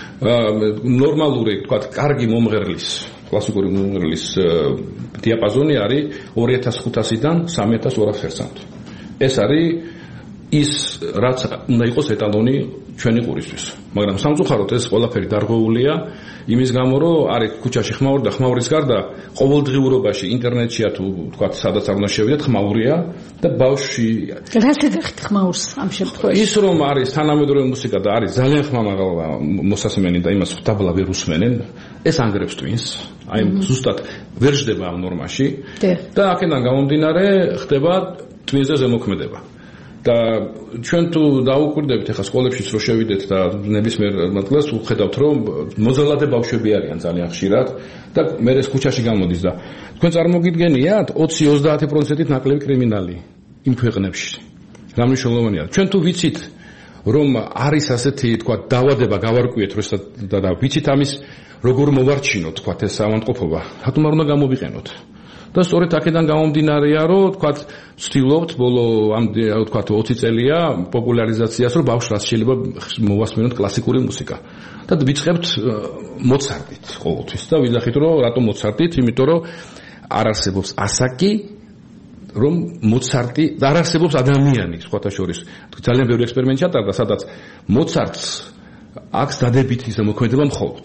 S21: ნორმალური, თქვა, კარგი მომღერლის, კლასიკური მომღერლის დიაპაზონი არის ორი ათას ხუთასიდან სამი ათას ორასი ჰერცამდე. ეს არის ის, რაც უნდა იყოს ეტალონი ჩვენი ყურისთვის. მაგრამ სამწუხაროდ ეს ყველაფერი დარღვეულია იმის გამო, რომ არის ქუჩაში ხმაური და ხმაურის გარდა ყოველდღიურობაში ინტერნეტშია თუ თქვა სადაც არ უნდა შევიდეთ ხმაურია და ბავშვი
S20: რას ეძახით ხმაურს ამ შემთხვევაში?
S21: ის რომ არის თანამედროვე მუსიკა და არის ძალიან ხმამაღლა მოსასმენი და იმას დაბლა ვერ უსმენენ, ეს ანგრევს twins. აი ზუსტად ვერ ჯდება ამ ნორმაში და აქედან გამომდინარე ხდება twins-ზე ზემოქმედება. და ჩვენ თუ დაუკვირდებით ახლა სკოლებშიც რო შევიდეთ და ნებისმიერ მათგანს ვხედავთ რომ მოძალადე ბავშვები არიან ძალიან ხშირად და მე ეს ქუჩაში გამოდის და თქვენ წარმოგიდგენიათ ოცი ოცდაათი პროცენტით ნაკლები კრიმინალი იმ ქვეყნებში. რა მნიშვნელოვანია? ჩვენ თუ ვიცით რომ არის ასეთი თქვა დაავადება გავარკვიეთ რომ და ვიცით ამის როგორ მოვარჩინოთ თქვა ეს ავადმყოფობა, რატომ არ უნდა გამოვიყენოთ? და სწორედ აქედან გამომდინარეა, რომ თქვა ვცდილობთ ბოლო ამ თქვა ოცი წელია პოპულარიზაციას, რომ ბავშვს რაც შეიძლება მოვასმენოთ კლასიკური მუსიკა. და ვიწყებთ მოცარტით ყოველთვის და ვიძახით, რომ რატომ მოცარტით? იმიტომ რომ არ არსებობს ასაკი, რომ მოცარტი და არ არსებობს ადამიანი, სხვათა შორის. ძალიან ბევრი ექსპერიმენტი ჩატარდა, სადაც მოცარტს აქვს დადებითი ზემოქმედება მხოლოდ.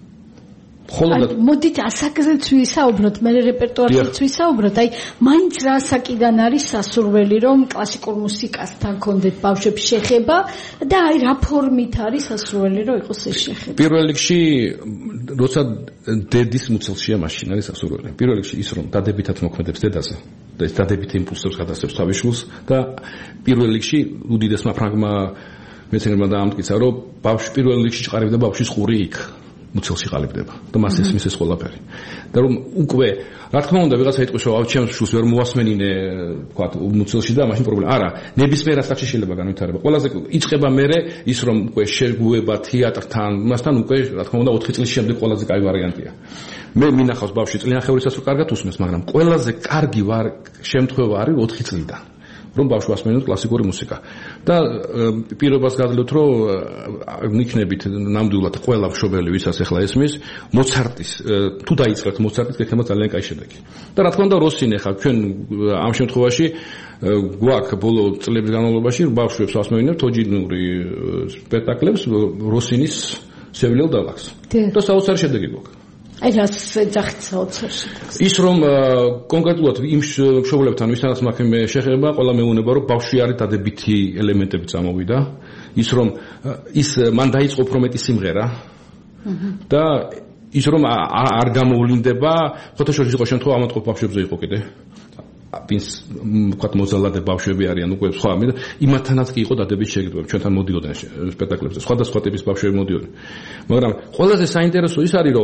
S20: აი, მოდით ასაკზეც ვისაუბროთ, მე რეპერტუარზეც ვისაუბროთ. აი, მაინც რა ასაკიდან არის სასურველი, რომ კლასიკურ მუსიკასთან კონდეთ ბავშვებს შეხება და აი რა ფორმით არის სასურველი, რომ იყოს ეს შეხება?
S21: პირველ რიგში, როცა დედის მუცელშია მაშინ არის სასურველი. პირველ რიგში ის რომ დადებითად მოქმედებს დედაზე და ეს დადებითი იმპულსებს გადასცემს თავის შვილს და პირველ რიგში უდიდესმა ფრანგმა მეცნიერმა დაამტკიცა, რომ ბავშვი პირველ რიგში ჭყარებდა ბავშვის ყური იქ. მუცელში ყალიბდება და მას ესმის ეს ყველაფერი. და რომ უკვე, რა თქმა უნდა, ვიღაცა იტყვის, რომ ჩემს შულს ვერ მოვასმენინე, თქვა, მუცელში და მაშინ პრობლემა. არა, ნებისმიერ ასაკში შეიძლება განვითარება. ყველაზე იწყება მერე ის, რომ უკვე შეგუება თეატრთან, მასთან უკვე, რა თქმა უნდა, ოთხი წლის შემდეგ ყველაზე კაი ვარიანტია. მე მინახავს ბავშვი წლიანხევრისას რომ კარგად უსმენს, მაგრამ ყველაზე კარგი ვარ შემთხვევა არის ოთხი წლიდან. რომ ბავშვი ასმენოთ კლასიკური მუსიკა. და პირობას გადლოთ, რომ მიქნებით ნამდვილად ყველა მშობელი, ვისაც ახლა ესმის, მოცარტის, თუ დაიწყებთ მოცარტის, გექნება ძალიან კაი შედეგი. და რა თქმა უნდა, როსინი ხა ჩვენ ამ შემთხვევაში გვაქვს ბოლო წლების განმავლობაში ბავშვებს ასმენებთ ოჯინური სპექტაკლებს როსინის სევილიელ დალაგს. და საოცარი შედეგი გვაქვს.
S20: აი რას ეძახით საოცარში?
S21: ის რომ კონკრეტულად იმ მშობლებთან ვისთანაც მაქვს მე შეხება, ყველა მეუნება რომ ბავშვი არის დადებითი ელემენტები წამოვიდა, ის რომ ის მან დაიწყო პრომეტი სიმღერა და ის რომ არ გამოვლინდება, ფოტოშოპში იყო შემთხვევა ამათყობ ბავშვებზე იყო კიდე. ვინც ვთქვათ მოზალადე ბავშვები არიან უკვე სხვა იმათანაც კი იყო დადების შეგრძნება ჩვენთან მოდიოდნენ სპექტაკლებზე სხვადასხვა ტიპის ბავშვები მოდიოდნენ მაგრამ ყველაზე საინტერესო ის არის რომ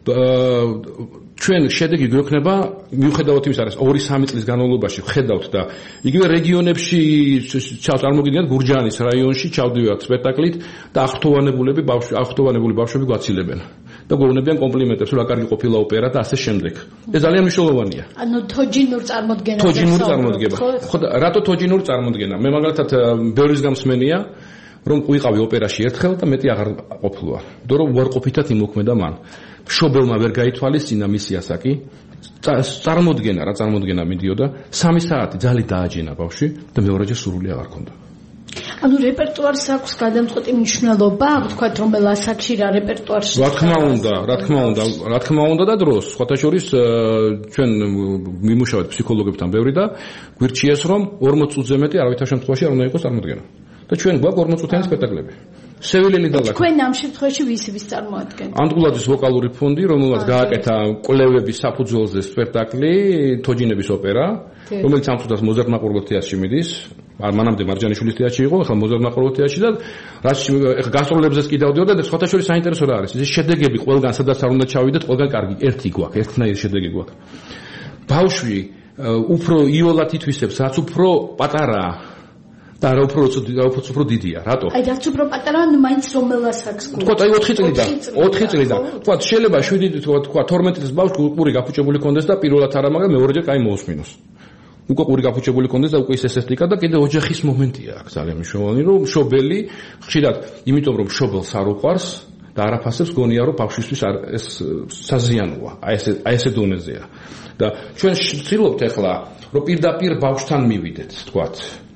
S21: ჩვენ შედეგი გვექნება მიუხედავად იმისა რომ ორი სამი წლის განმავლობაში ვხედავთ და იგივე რეგიონებში წარმოგიდგენთ გურჯაანის რაიონში ჩავდივართ სპექტაკლით და აღრთოვანებულები ბავშვი აღრთოვანებული ბავშვები გვაცილებენ და გვეუბნებიან კომპლიმენტებს რომ რა კარგი ყოფილა ოპერა და ასე შემდეგ ეს ძალიან მნიშვნელოვანია
S20: ანუ თოჯინურ წარმოდგენაზე
S21: თოჯინური წარმოდგენა ხო და რატო თოჯინური წარმოდგენა მე მაგალითად ბევრის გამსმენია რომ ვიყავი ოპერაში ერთხელ და მეტი აღარ ყოფილვარ იმიტომ რომ უარყოფითად იმოქმედა მან მშობელმა ვერ გაითვალისწინა მისი ასაკი წარმოდგენა რა წარმოდგენა მიდიოდა სამი საათი ძალიან დააჯინა ბავშვი და მეორეჯერ სურვილი აღარ ქონდა
S20: ანუ რეპერტუარს აქვს გადამწყვეტი მნიშვნელობა ვთქვათ რომელ ასაკში რა რეპერტუარში
S21: რა თქმა უნდა რა თქმა უნდა რა თქმა უნდა და დროს სხვათა შორის ჩვენ მიმუშავეთ ფსიქოლოგებთან ბევრი და გვირჩიეს რომ ორმოც წუთზე მეტი არავითარ შემთხვევაში არ უნდა იყოს წარმოდგენა და ჩვენ გვაქვს ორმოც წუთიანი სპექტაკლები სევილელი და ლაკი.
S20: თქვენ ამ შემთხვევაში ვის წარმოადგენთ?
S21: ანდღულაძის ვოკალური ფონდი, რომელმაც გააკეთა კვლევების საფუძველზე სპექტაკლი თოჯინების ოპერა, რომელიც ამ წუთას მოზარდ მაყურებელ თეატრში მიდის. მანამდე მარჯანიშვილის თეატრში იყო, ახლა მოზარდ მაყურებელ თეატრში და რაც ახლა გასტროლებზეც კი დავდიოდა და სხვათა შორის საინტერესო რა არის? ეს შედეგები ყველგან სადაც არ უნდა ჩავიდეთ, ყველგან კარგი ერთი გვაქვს, ერთნაირი შედეგი გვაქვს. ბავშვი უფრო იოლად ითვისებს, რაც უფრო პატარაა და რა უფრო უფრო დიდია, რატო?
S20: აი რაც უფრო პატარაა, ნუ მაინც რომელ ასაკს გვაქვს.
S21: თქვა, აი ოთხი წლიდან, ოთხი წლიდან. თქვა, შეიძლება შვიდი თქვა თორმეტი წლის ბავშვი ყური გაფუჭებული კონდეს და პირველად არა, მაგრამ მეორეჯერ კაი მოусმინოს. უკვე ყური გაფუჭებული კონდეს და უკვე ის ესესტიკა და კიდე ოჯახის მომენტია აქ ძალიან მნიშვნელოვანი, რომ მშობელი ხშირად, იმიტომ რომ მშობელს არ უყვარს და არაფასებს გონია რომ ბავშვისთვის ეს საზიანოა. აი ესე აი ესე დონეზეა. და ჩვენ ვცდილობთ ახლა რომ პირდაპირ ბავშვთან მივიდეთ, თქვათ.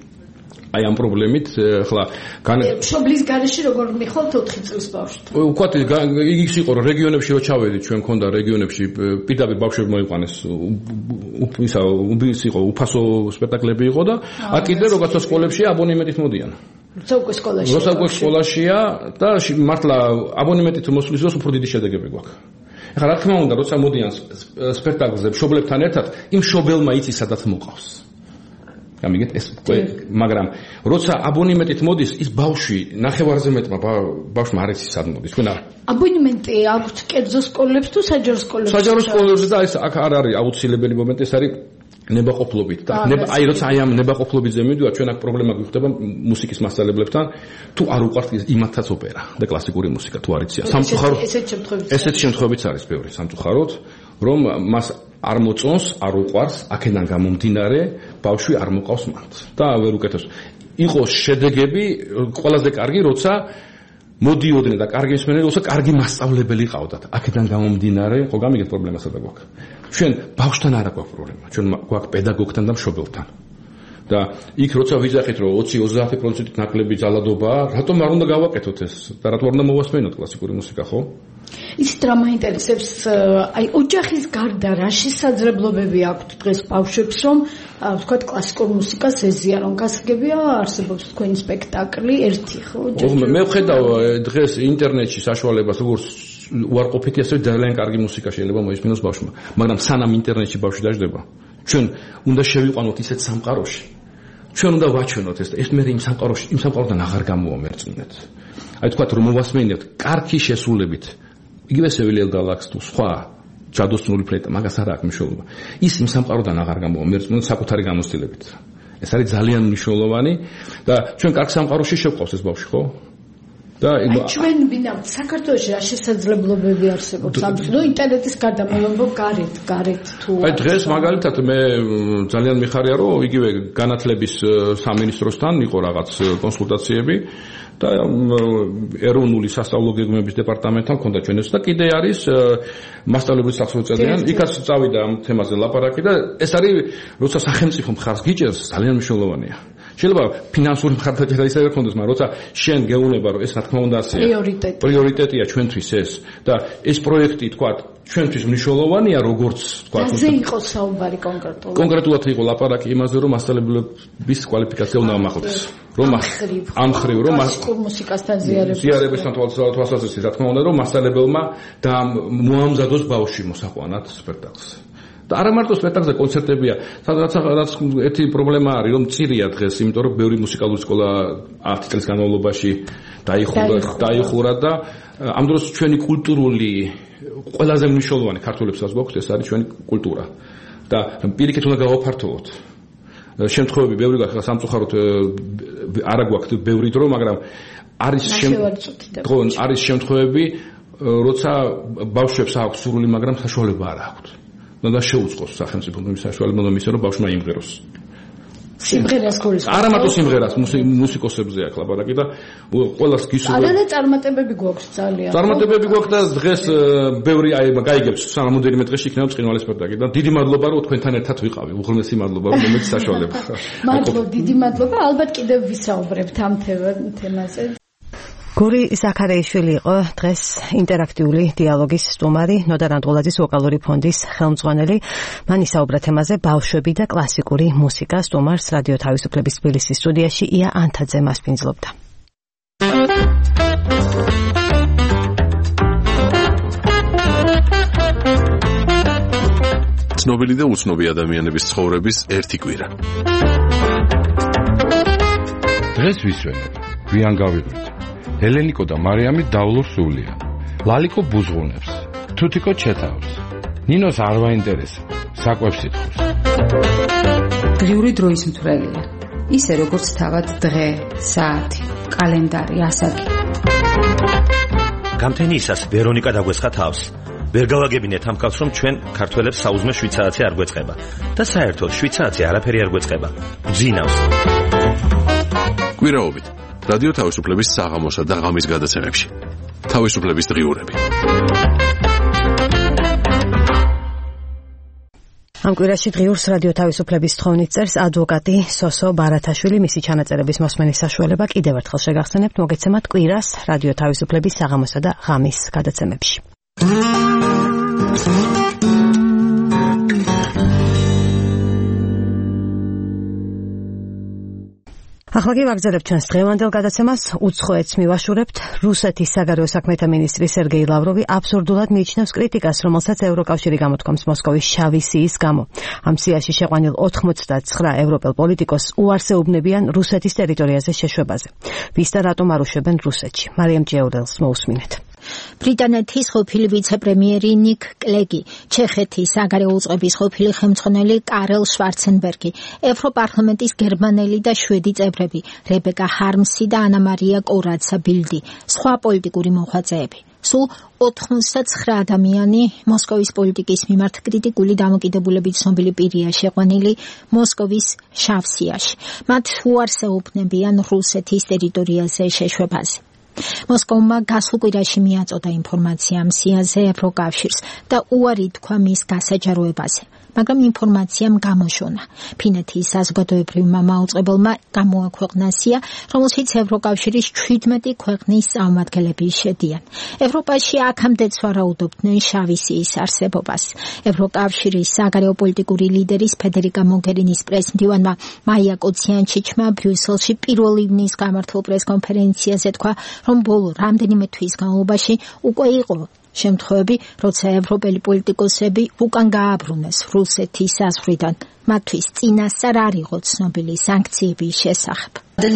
S21: აი ამ პრობლემით ახლა
S20: მშობლის გარეშე როგორ მიხვალთ ოთხი წლის ბავშვთან?
S21: ვთქვათ ის იყო რომ რეგიონებში რო ჩავედით ჩვენ მქონდა რეგიონებში პირდაპირ ბავშვები მოიყვანეს ისა ის იყო უფასო სპექტაკლები იყო და აქ კიდე როცა სკოლებში აბონემენტით მოდიან.
S20: როცა უკვე სკოლაში.
S21: როცა უკვე სკოლაშია და მართლა აბონემენტით მოსulis დროს უფრო დიდი შედეგები გვაქვს. ახლა რა თქმა უნდა როცა მოდიან სპექტაკლზე მშობლებთან ერთად იმ მშობელმა იცის სადაც მოყავს. გამიგეთ ეს მაგრამ როცა აბონემენტით მოდის ის ბავშვი ნახევარზე მეტმა ბავშვმა არ იცის სად მოდის თქვენ
S20: აბონემენტი აქვთ კერძო სკოლებს თუ საჯარო სკოლებს
S21: საჯარო სკოლებში და ეს აქ არ არის აუცილებელი მომენტი ეს არის ნებაყოფლობით და აი როცა აი ამ ნებაყოფლობიზე მივიდივარ ჩვენ აქ პრობლემა გვხვდება მუსიკის მასწავლებლებთან თუ არ უყვართ იმათაც ოპერა და კლასიკური მუსიკა თუ არ იციან სამწუხაროდ ესეთ შემთხვევებიც არის ბევრი სამწუხაროდ რომ მას არ მოწონს, არ უყვარს, აქედან გამომდინარე, ბავშვი არ მოყავს მათ. და ვერ უკეთებს. იყო შედეგები ყველაზე კარგი, როცა მოდიოდნენ და კარგი მსმენელი, როცა კარგი მასწავლებელი ყავდათ. აქედან გამომდინარე, ხო გამიგეთ პრობლემა სადა გვაქვს. ჩვენ ბავშვთან არ აქვს პრობლემა. ჩვენ გვაქვს პედაგოგთან და მშობელთან. და იქ როცა ვიძახით რომ ოცი ოცდაათი პროცენტით ნაკლები ძალადობაა, რატომ არ უნდა გავაკეთოთ ეს? და რატომ არ უნდა მოვასმენოთ კლასიკური მუსიკა, ხო?
S20: ისიც რა მაინტერესებს, აი ოჯახის გარდა რა შესაძლებლობები აქვთ დღეს ბავშვებს, რომ ვთქვათ კლასიკურ მუსიკას ეზიარონ? გასაგებია არსებობს თქვენი სპექტაკლი ერთი, ხო?
S21: მე ვხედავ დღეს ინტერნეტში საშუალებას, როგორც უარყოფითი ასევე ძალიან კარგი მუსიკა შეიძლება მოისმინოს ბავშვმა, მაგრამ სანამ ინტერნეტში ბავშვი დაждდება, ჩვენ უნდა შევიყვანოთ ისეთ სამყაროში. ჩვენ უნდა ვაჩვენოთ ეს და ეს მე იმ სამყაროში, იმ სამყაროდან აღარ გამოვამერწმუნეთ. აი თქვათ რომ მოვასმენიათ კარგი შესრულებით იგივე სევილიელ გალაქსს თუ სხვა ჯადოსნური ფლეიტა მაგას არ აქვს მნიშვნელობა. ის იმ სამყაროდან აღარ გამოვამერწმუნეთ საკუთარი გამოცდილებით. ეს არის ძალიან მნიშვნელოვანი და ჩვენ კარგ სამყაროში შევყავს ეს ბავშვი, ხო? და
S20: ჩვენ ვინაუთ საქართველოში რა შესაძლებლობები არსებობს? ანუ ინტერნეტის გარდა მოვამბობ გარეთ, გარეთ თუ
S21: აი დღეს მაგალითად მე ძალიან მიხარია რომ იგივე განათლების სამინისტროსთან იყო რაღაც კონსულტაციები და ეროვნული სასწავლო გეგმების დეპარტამენტთან ქონდა ჩვენ ეს და კიდე არის მასშტაბების სახელმწიფოებიდან იქაც წავიდა ამ თემაზე ლაპარაკი და ეს არის როცა სახელმწიფო მხარს გიჭერს ძალიან მნიშვნელოვანია. შეიძლება ფინანსური მხარდაჭერა ისე არ ქონდეს, მაგრამ როცა შენ გეუბნება რომ ეს რა თქმა უნდა ასეა
S20: პრიორიტეტი
S21: პრიორიტეტია ჩვენთვის ეს და ეს პროექტი თქვა ჩვენთვის მნიშვნელოვანია როგორც თქვა
S20: ზე იყო საუბარი კონკრეტულად
S21: კონკრეტულად იყო ლაპარაკი იმაზე რომ მასწავლებლების კვალიფიკაცია უნდა ამაღლდეს რომ ამ ხრივ რომ
S20: კლასიკურ მუსიკასთან ზიარებას
S21: ზიარებასთან თვალსაზრისით რა თქმა უნდა რომ მასწავლებელმა და მოამზადოს ბავშვი მოსაყვანად სპექტაკლს და არა მარტო სპექტაკლზე კონცერტებია, სადაც რაც ერთი პრობლემა არის, რომ წირია დღეს, იმიტომ რომ ბევრი მუსიკალური სკოლა ათი წლის განმავლობაში დაიხურა, დაიხურა და ამ დროს ჩვენი კულტურული ყველაზე მნიშვნელოვანი ქართველებსაც გვაქვს, ეს არის ჩვენი კულტურა. და პირიქით უნდა გავაფართოვოთ. შემთხვევები ბევრი გაქვს, სამწუხაროდ არა გვაქვს ბევრი დრო, მაგრამ არის არის შემთხვევები, როცა ბავშვებს აქვს სურვილი, მაგრამ საშუალება არ აქვთ. და შეუწყოს სახელმწიფო იმის საშუალება იმისა, რომ ბავშვმა იმღეროს.
S20: სიმღერას გულს.
S21: არა მარტო სიმღერას, მუსიკოსებზე აქ ლაპარაკი და ყველას გისურვებ.
S20: არა და წარმატებები გვაქვს ძალიან.
S21: წარმატებები გვაქვს და დღეს ბევრი აი გაიგებს სამამდენიმე დღეში იქნება ცხინვალის სპექტაკლი და დიდი მადლობა რომ თქვენთან ერთად ვიყავი. უღრმესი მადლობა რომ მომეც საშუალება.
S20: მადლობა, დიდი მადლობა. ალბათ კიდევ ვისაუბრებთ ამ თემაზე.
S2: გური ზაქარეიშვილი იყო დღეს ინტერაქტიული დიალოგის სტუმარი, ნოდა რანდღულაძის ვოკალური ფონდის ხელმძღვანელი. მან ისაუბრა თემაზე ბავშვები და კლასიკური მუსიკა. სტუმარს რადიო თავისუფლების თბილისის სტუდიაში ია ანთაძე მასპინძლობდა.
S1: ცნობილი და უცნობი ადამიანების ცხოვრების ერთი კვირა.
S3: დღეს ვისვენებ, გვიან გავიღვით. ელენიკო და მარიამი დავლოს სულია. ლალიკო ბუზღუნებს, თუთიკო ჩეთავს. ნინოს არ ვაინტერესა, საკვებს ითხოვს.
S22: დღიური დროის მთვრელია. ისე როგორც თავად დღე, საათი, კალენდარი, ასაკი.
S23: გამთენიისას ვერონიკა დაგვესხა თავს. ვერ გავაგებინეთ ამ კაცს, რომ ჩვენ ქართველებს საუზმე შვიდ საათი არ გვეწყება. და საერთოდ შვიდ საათი არაფერი არ გვეწყება. გძინავს.
S1: კვირაობით რადიო თავისუფლების საღამოსა და ღამის გადაცემებში. თავისუფლების დღიურები.
S2: ამ კვირაში დღიურს რადიო თავისუფლების თხოვნით წერს ადვოკატი სოსო ბარათაშვილი. მისი ჩანაწერების მოსმენის საშუალება კიდევ ერთხელ შეგახსენებთ, მოგეცემათ კვირას რადიო თავისუფლების საღამოსა და ღამის გადაცემებში. ახლა კი ვაგზავნებთ ჩვენს დღევანდელ გადაცემას. უცხოეთს მივაშურებთ. რუსეთის საგარეო საქმეთა მინისტრი სერგეი ლავროვი აბსურდულად მიიჩნევს კრიტიკას, რომელსაც ევროკავშირი გამოთქვამს მოსკოვის შავი სიის გამო. ამ სიაში შეყვანილ ოთხმოცდაცხრა ევროპელ პოლიტიკოსს უარს ეუბნებიან რუსეთის ტერიტორიაზე შეშვებაზე. ვის და რატომ არ უშვებენ რუსეთში? მარიამ ჯეურელს მოусმინეთ.
S24: ბრიტანეთის ყოფილი ვიცე-პრემიერი ნიკ კლეგი, ჩეხეთის საგარეო უწყების ყოფილი ხელმძღვანელი კარელ შვარცენბერგი, ევროპარლამენტის გერმანელი და შვედი წევრები, რებეკა ჰარმსი და ანა მარია კორაცა ბილდი, სხვა პოლიტიკური მოღვაწეები. სულ ოთხმოცდაცხრა ადამიანი მოსკოვის პოლიტიკის მიმართ კრიტიკული დამოკიდებულებით ცნობილი პირია შეყვანილი მოსკოვის შავ სიაში. მათ უარს ეუბნებიან რუსეთის ტერიტორიაზე შეშვებაზე. მოსკოვმა გასულ კვირაში მიაწოდა ინფორმაცია ამ სიაზე ევროკავშირს და უარი თქვა მის გასაჯაროებაზე. მაგრამ ინფორმაციამ გამოშონა. ფინეთის საზოგადოებრივმა მაუწყებელმა გამოაქვეყნა სია, რომელშიც ევროკავშირის შვიდმეტი ქვეყნის წარმომადგენლები შედიან. ევროპაში აქამდეც ვარაუდობდნენ შავი სიის არსებობას. ევროკავშირის საგარეო პოლიტიკური ლიდერის ფედერიკა მოგერინის პრესმდივანმა მაია კოციანჩიჩმა ბრიუსელში პირველ ივნის გამართულ პრესკონფერენციაზე თქვა, რომ ბოლო რამდენიმე თვის განმავლობაში უკვე იყო შემთხვევები, როცა ევროპელი პოლიტიკოსები უკან გააბრუნეს რუსეთის საზღვრიდან. მათთვის წინასწარ არ იყო ცნობილი სანქციების შესახებ.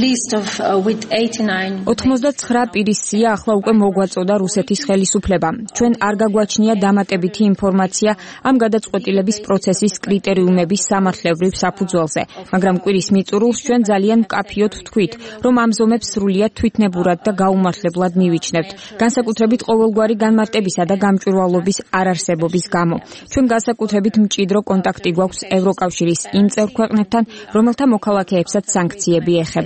S10: ოცდათხმეტ პირის სია ახლა უკვე მოგვაწოდა რუსეთის ხელისუფლებამ. ჩვენ არ გაგვაჩნია დამატებითი ინფორმაცია ამ გადაწყვეტილების პროცესის კრიტერიუმების სამართლებრივ საფუძველზე, მაგრამ კვირის მიწურულს ჩვენ ძალიან მკაფიოდ ვთქვით, რომ ამ ზომებს სრულიად თვითნებურად და გაუმართლებლად მივიჩნევთ, განსაკუთრებით ყოველგვარი განმარტებისა და გამჭვირვალობის არარსებობის გამო. ჩვენ განსაკუთრებით მჭიდრო კონტაქტი გვაქვს ევროკავშირის იმ წევრ ქვეყნებთან, რომელთა მოქალაქეებსაც სანქციები ეხება.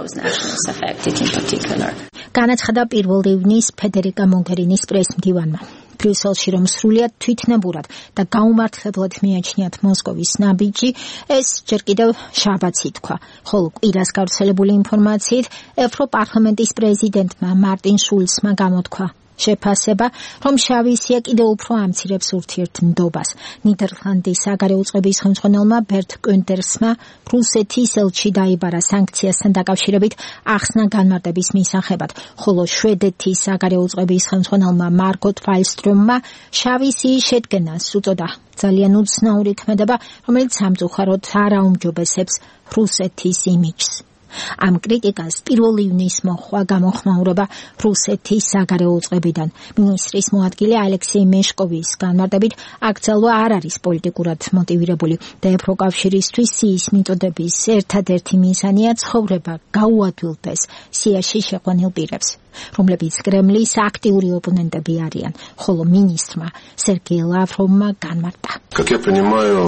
S24: განაცხადა პირველ ივნის ფედერიკა მოგერინის პრესმდივანმა. ბრიუსელში რომ სრულიად თვითნებურად და გაუმართლებლად მიაჩნიათ მოსკოვის ნაბიჯი, ეს ჯერ კიდევ შაბათს ითქვა, ხოლო კვირას გავრცელებული ინფორმაციით ევროპარლამენტის პრეზიდენტმა მარტინ შულცმა გამოთქვა შეფასება, რომ შავი სია კიდევ უფრო ამცირებს ურთიერთნდობას. ნიდერლანდის საგარეო უწყების ხელმძღვანელმა ბერტ კუნდერსმა რუსეთის ელჩი დაიბარა სანქციასთან დაკავშირებით ახსნა განმარტების მისაღებად, ხოლო შვედეთის საგარეო უწყების ხელმძღვანელმა მარგოთ ვალსტრომმა შავი სიის შედგენას უწოდა ძალიან უცნაური ქმედება, რომელიც სამწუხაროდ არ აუმჯობესებს რუსეთის იმიჯს. ამ კრიტიკას პირველ ივნის მოხვა გამოხმაურება რუსეთის საგარეო უწყებიდან. მინისტრის მოადგილე ალექსეი მეშკოვის განმარტებით, აკრძალვა არ არის პოლიტიკურად მოტივირებული და ევროკავშირისთვის სიის მიწოდების ერთადერთი მიზანია ცხოვრება გაუადვილდეს სიაში შეყვანილ პირებს, რომლებიც კრემლის აქტიური ოპონენტები არიან, ხოლო მინისტრმა სერგეი ლავროვმა განმარტა.
S1: Как я понимаю,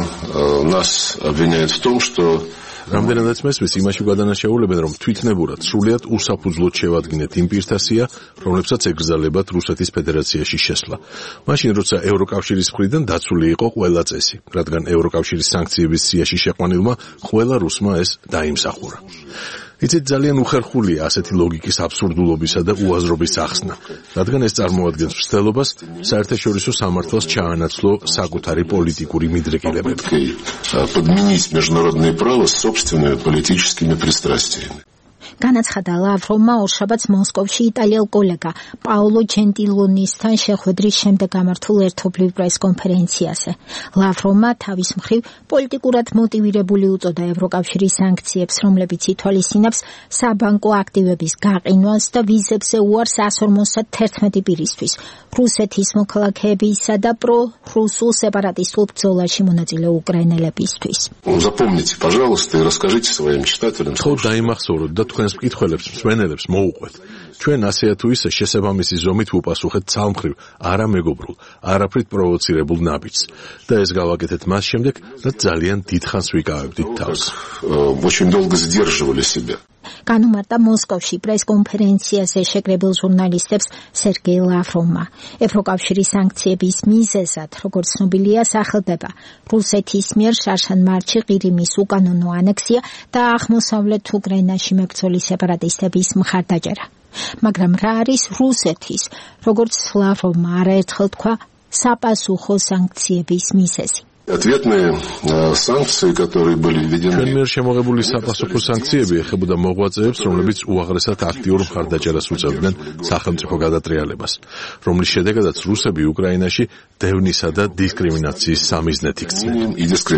S1: нас обвиняют в том, что რამდენადაც მესმის იმაში გადანაშაულებენ, რომ თვითნებურად სრულიად უსაფუძვლოდ შევადგინეთ იმ პირთასია, რომლებსაც ეკრძალებათ რუსეთის ფედერაციაში შესვლა. მაშინ, როცა ევროკავშირის მხრიდან დაცული იყო ყველა წესი, რადგან ევროკავშირის სანქციების სიაში შეყვანილმა ყველა რუსმა ეს დაიმსახურა. იცით, ძალიან უხერხულია ასეთი ლოგიკის აბსურდულობისა და უაზრობის ახსნა, რადგან ეს წარმოადგენს მცდელობას საერთაშორისო სამართალს ჩაანაცვლო საკუთარი პოლიტიკური მიდრეკილებებით.
S9: Подменить международное право собственными политическими пристрастиями.
S24: განაცხადა ლავროვმა ორშაბათს მოსკოვში იტალიელ კოლეგა პაოლო ჯენტილონისთან შეხვედრის შემდეგ გამართულ ერთობლივ პრესკონფერენციაზე. ლავროვმა თავის მხრივ პოლიტიკურად მოტივირებული უწოდა ევროკავშირის სანქციებს, რომლებიც ითვალისწინებს საბანკო აქტივების გაყინვას და ვიზებზე უარს εκατს ორმოცდაათი პირისთვის, რუსეთის მოქალაქეებისა და პრო-რუსულ სეპარატისტულ ბრძოლაში მონაწილე უკრაინელებისთვის.
S9: Запомните, пожалуйста, и расскажите своим читателям.
S1: ხო დაიმახსოვროთ და თქვენს მკითხველებს, მსმენელებს მოუყვეთ. ჩვენ ასე თუ ისე შესაბამისი ზომით უპასუხეთ ცალმხრივ, არამეგობრულ, არაფრით პროვოცირებულ ნაბიჯს. და ეს გავაკეთეთ მას შემდეგ, რაც ძალიან დიდხანს ვიკავებდით თავს.
S9: Очень долго сдерживали себя.
S24: განუმარტა მოსკოვში პრესკონფერენციაზე შეკრებილ ჟურნალისტებს სერგეი ლავროვმა. ევროკავშირის სანქციების მიზეზად, როგორც ცნობილია, სახელდება რუსეთის მიერ შარშან მარტში ყირიმის უკანონო ანექსია და აღმოსავლეთ უკრაინაში მებრძოლი სეპარატისტების მხარდაჭერა. მაგრამ რა არის რუსეთის, როგორც ლავროვმა არაერთხელ თქვა, საპასუხო სანქციების მიზეზი?
S9: Ответные санкции, которые были введены.
S1: ჩვენ მიერ შემოღებული საპასუხო სანქციები ეხებოდა მოღვაწეებს, რომლებიც უაღრესად აქტიურ მხარდაჭერას უწევდნენ სახელმწიფო გადატრიალებას, რომლის შედეგადაც რუსები უკრაინაში დევნისა და დისკრიმინაციის სამიზნედ იქცნენ.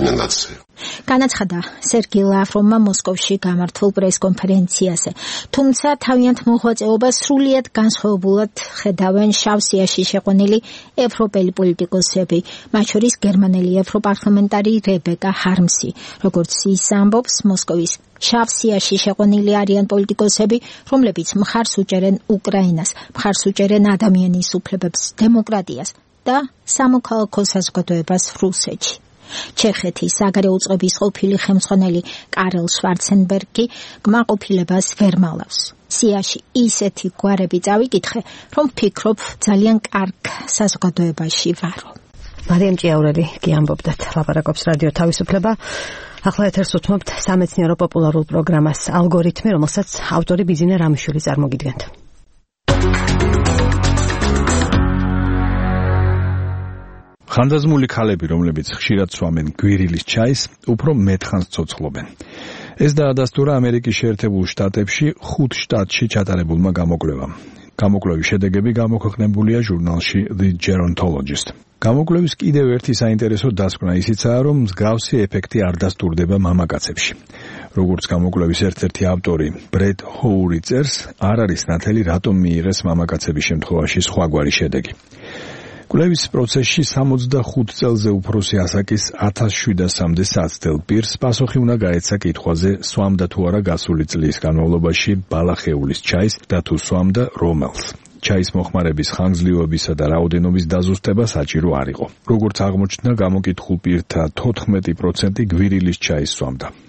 S24: განაცხადა სერგეი ლავროვმა მოსკოვში გამართულ პრესკონფერენციაზე. თუმცა თავიანთ მოღვაწეობას სრულიად განსხვავებულად ხედავენ შავ სიაში შეყვანილი ევროპელი პოლიტიკოსები, მათ შორის გერმანელი ევროპარლამენტარი რებეკა ჰარმსი. როგორც ის ამბობს, მოსკოვის შავ სიაში შეყვანილი არიან პოლიტიკოსები, რომლებიც მხარს უჭერენ უკრაინას, მხარს უჭერენ ადამიანის უფლებებს, დემოკრატიას და სამოქალაქო საზოგადოებას რუსეთში. ჩეხეთის საგარეო უწყების ყოფილი ხელმძღვანელი კარლ შვარცენბერგი კმაყოფილებას ვერ მალავს. სიაში ისეთი გვარები წავიკითხე, რომ ვფიქრობ ძალიან კარგ საზოგადოებაში ვარო.
S2: მარიამ ჭიაურელი კი ამბობდათ, ლაპარაკობს რადიო თავისუფლება. ახლა ეთერს უთმობთ სამეცნიერო პოპულარულ პროგრამას ალგორითმი, რომელსაც ავტორი ბიზინე რამიშვილი წარმოგიდგენთ.
S18: ხანდაზმული ქალები, რომლებიც ხშირად სვამენ გვირილის ჩაის, უფრო მეტხანს ცოცხლობენ. ეს დაადასტურა ამერიკის შეერთებულ შტატებში ხუთ შტატში ჩატარებულმა გამოკვლევამ. გამოკვლევის შედეგები გამოქვეყნებულია ჟურნალში The Gerontologist. გამოკვლევის კიდევ ერთი საინტერესო დასკვნა ისიცაა, რომ მსგავსი ეფექტი არ დასტურდება მამაკაცებში. როგორც გამოკვლევის ერთ-ერთი ავტორი ბრედ ჰოური წერს, არ არის ნათელი რატომ მიიღეს მამაკაცების შემთხვევაში სხვაგვარი შედეგი. კვლევის პროცესში სამოცდახუთ წელზე უფროსი ასაკის ათას შვიდასამდე საცდელ პირს პასუხი უნდა გაეცა კითხვაზე, სვამდა თუ არა გასული წლის განმავლობაში ბალახეულის ჩაის და თუ სვამდა რომელს. ჩაის მოხმარების ხანგრძლივობისა და რაოდენობის დაზუსტება საჭირო არ იყო. როგორც აღმოჩნდა, გამოკითხულ პირთა თოთხმეტი პროცენტი გვირილის ჩაის სვამდა.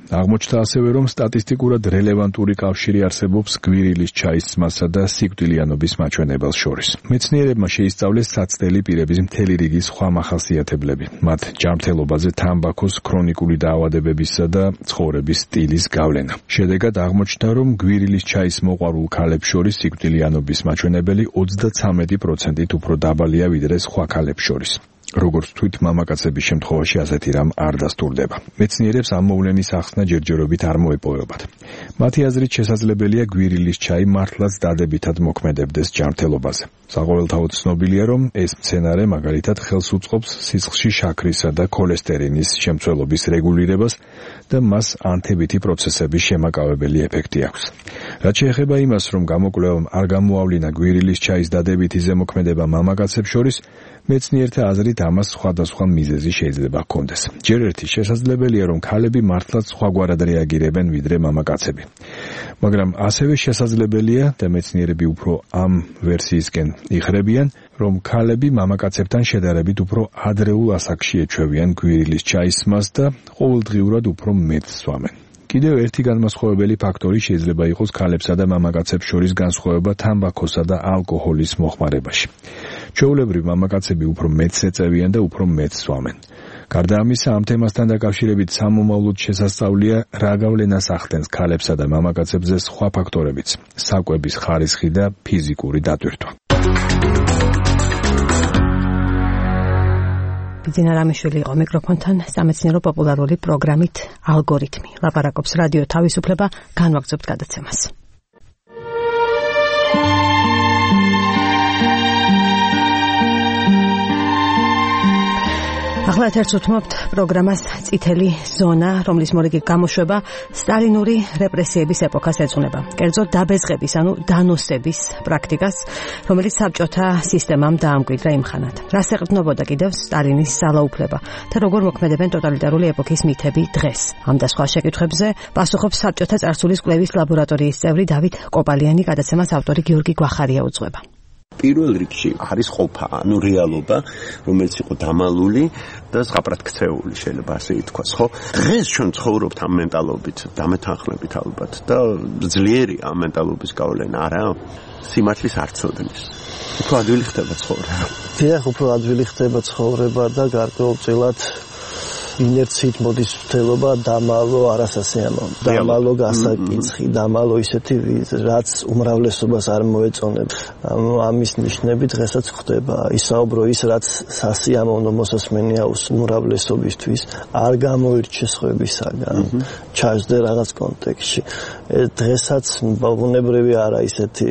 S18: აღმოჩნდა ასევე, რომ სტატისტიკურად რელევანტური კავშირი არსებობს გვირილის ჩაის ძმასა და სიკვდილიანობის მაჩვენებელს შორის. მეცნიერებმა შეისწავლეს საცდელი პირების მთელი რიგი სხვა მახასიათებლები, მათ ჯანმრთელობაზე თამბაქოს ქრონიკული დაავადებებისა და ცხოვრების სტილის გავლენა. შედეგად აღმოჩნდა, რომ გვირილის ჩაის მოყვარულ ქალებს შორის სიკვდილიანობის მაჩვენებელი ოცდაცამეტი პროცენტით უფრო დაბალია ვიდრე სხვა ქალებს შორის. როგორც თვით მამაკაცების შემთხვევაში ასეთი რამ არ დასტურდება. მეცნიერებს ამ მოვლენის ახსნა ჯერჯერობით არ მოეპოვებათ. მათი აზრით შესაძლებელია გვირილის ჩაი მართლაც დადებითად მოქმედებდეს ჯანმრთელობაზე. საყოველთაოდ ცნობილია, რომ ეს მცენარე მაგალითად ხელს უწყობს სისხლში შაქრისა და ქოლესტერინის შემცველობის რეგულირებას და მას ანთებითი პროცესების შემაკავებელი ეფექტი აქვს. რაც შეეხება იმას, რომ გამოკვლევამ არ გამოავლინა გვირილის ჩაის დადებითი ზემოქმედება მამაკაცებს შორის, მეცნიერთა აზრით ამას სხვადასხვა მიზეზი შეიძლება ჰქონდეს. ჯერ ერთი შესაძლებელია, რომ ქალები მართლაც სხვაგვარად რეაგირებენ ვიდრე მამაკაცები. მაგრამ ასევე შესაძლებელია და მეცნიერები უფრო ამ ვერსიისკენ იხრებიან, რომ ქალები მამაკაცებთან შედარებით უფრო ადრეულ ასაკში ეჩვევიან გვირილის ჩაის ძმას და ყოველდღიურად უფრო მეტს სვამენ. კიდევ ერთი განმასხვავებელი ფაქტორი შეიძლება იყოს ქალებსა და მამაკაცებს შორის განსხვავება თამბაქოსა და ალკოჰოლის მოხმარებაში. ჩვეულებრივ მამაკაცები უფრო მეტს ეწევიან და უფრო მეტს სვამენ. გარდა ამისა, ამ თემასთან დაკავშირებით სამომავლოდ შესასწავლია, რა გავლენას ახდენს ქალებსა და მამაკაცებზე სხვა ფაქტორებიც, საკვების ხარისხი და ფიზიკური დატვირთვა.
S2: ბიძინა რამიშვილი იყო მიკროფონთან სამეცნიერო პოპულარული პროგრამით ალგორითმი. ლაპარაკობს რადიო თავისუფლება, განვაგრძობთ გადაცემას. ახლა ერთს უთმობთ პროგრამას წითელი ზონა, რომლის მორიგი გამოშვება სტალინური რეპრესიების ეპოქას ეძღვნება. კერძოდ დაბეზღების, ანუ დანოსების პრაქტიკას, რომელიც საბჭოთა სისტემამ დაამკვიდრა იმ ხანად. რას ეყრდნობოდა კიდევ სტალინის ძალაუფლება და როგორ მოქმედებენ ტოტალიტარული ეპოქის მითები დღეს. ამ და სხვა შეკითხვებზე პასუხობს საბჭოთა წარსულის კვლევის ლაბორატორიის წევრი დავით კოპალიანი, გადაცემას ავტორი გიორგი გვახარია უძღვება.
S11: პირველ რიგში არის ყოფა, ანუ რეალობა, რომელიც იყო დამალული და ზღაპრად ქცეული, შეიძლება ასე ითქვას, ხო? დღეს ჩვენ ცხოვრობთ ამ მენტალობით, დამეთანხმებით ალბათ და ძლიერი ამ მენტალობის გავლენა არა, სიმართლის არ ცოდნის. უფრო ადვილი ხდება ცხოვრება.
S5: დიახ, უფრო ადვილი ხდება ცხოვრება და გარკვეულწილად ინერციით მოდის მცდელობა დამალო არასასიამოვნო, დამალო გასაკიცხი, დამალო ისეთი, რაც უმრავლესობას არ მოეწონებს. ამის ნიშნები დღესაც ხდება. ისაუბრო ის, რაც სასიამოვნო მოსასმენია უმრავლესობისთვის, არ გამოირჩეს ხვებისაგან, ჩაჯდე რაღაც კონტექსტში. დღესაც ბუნებრივი არა ისეთი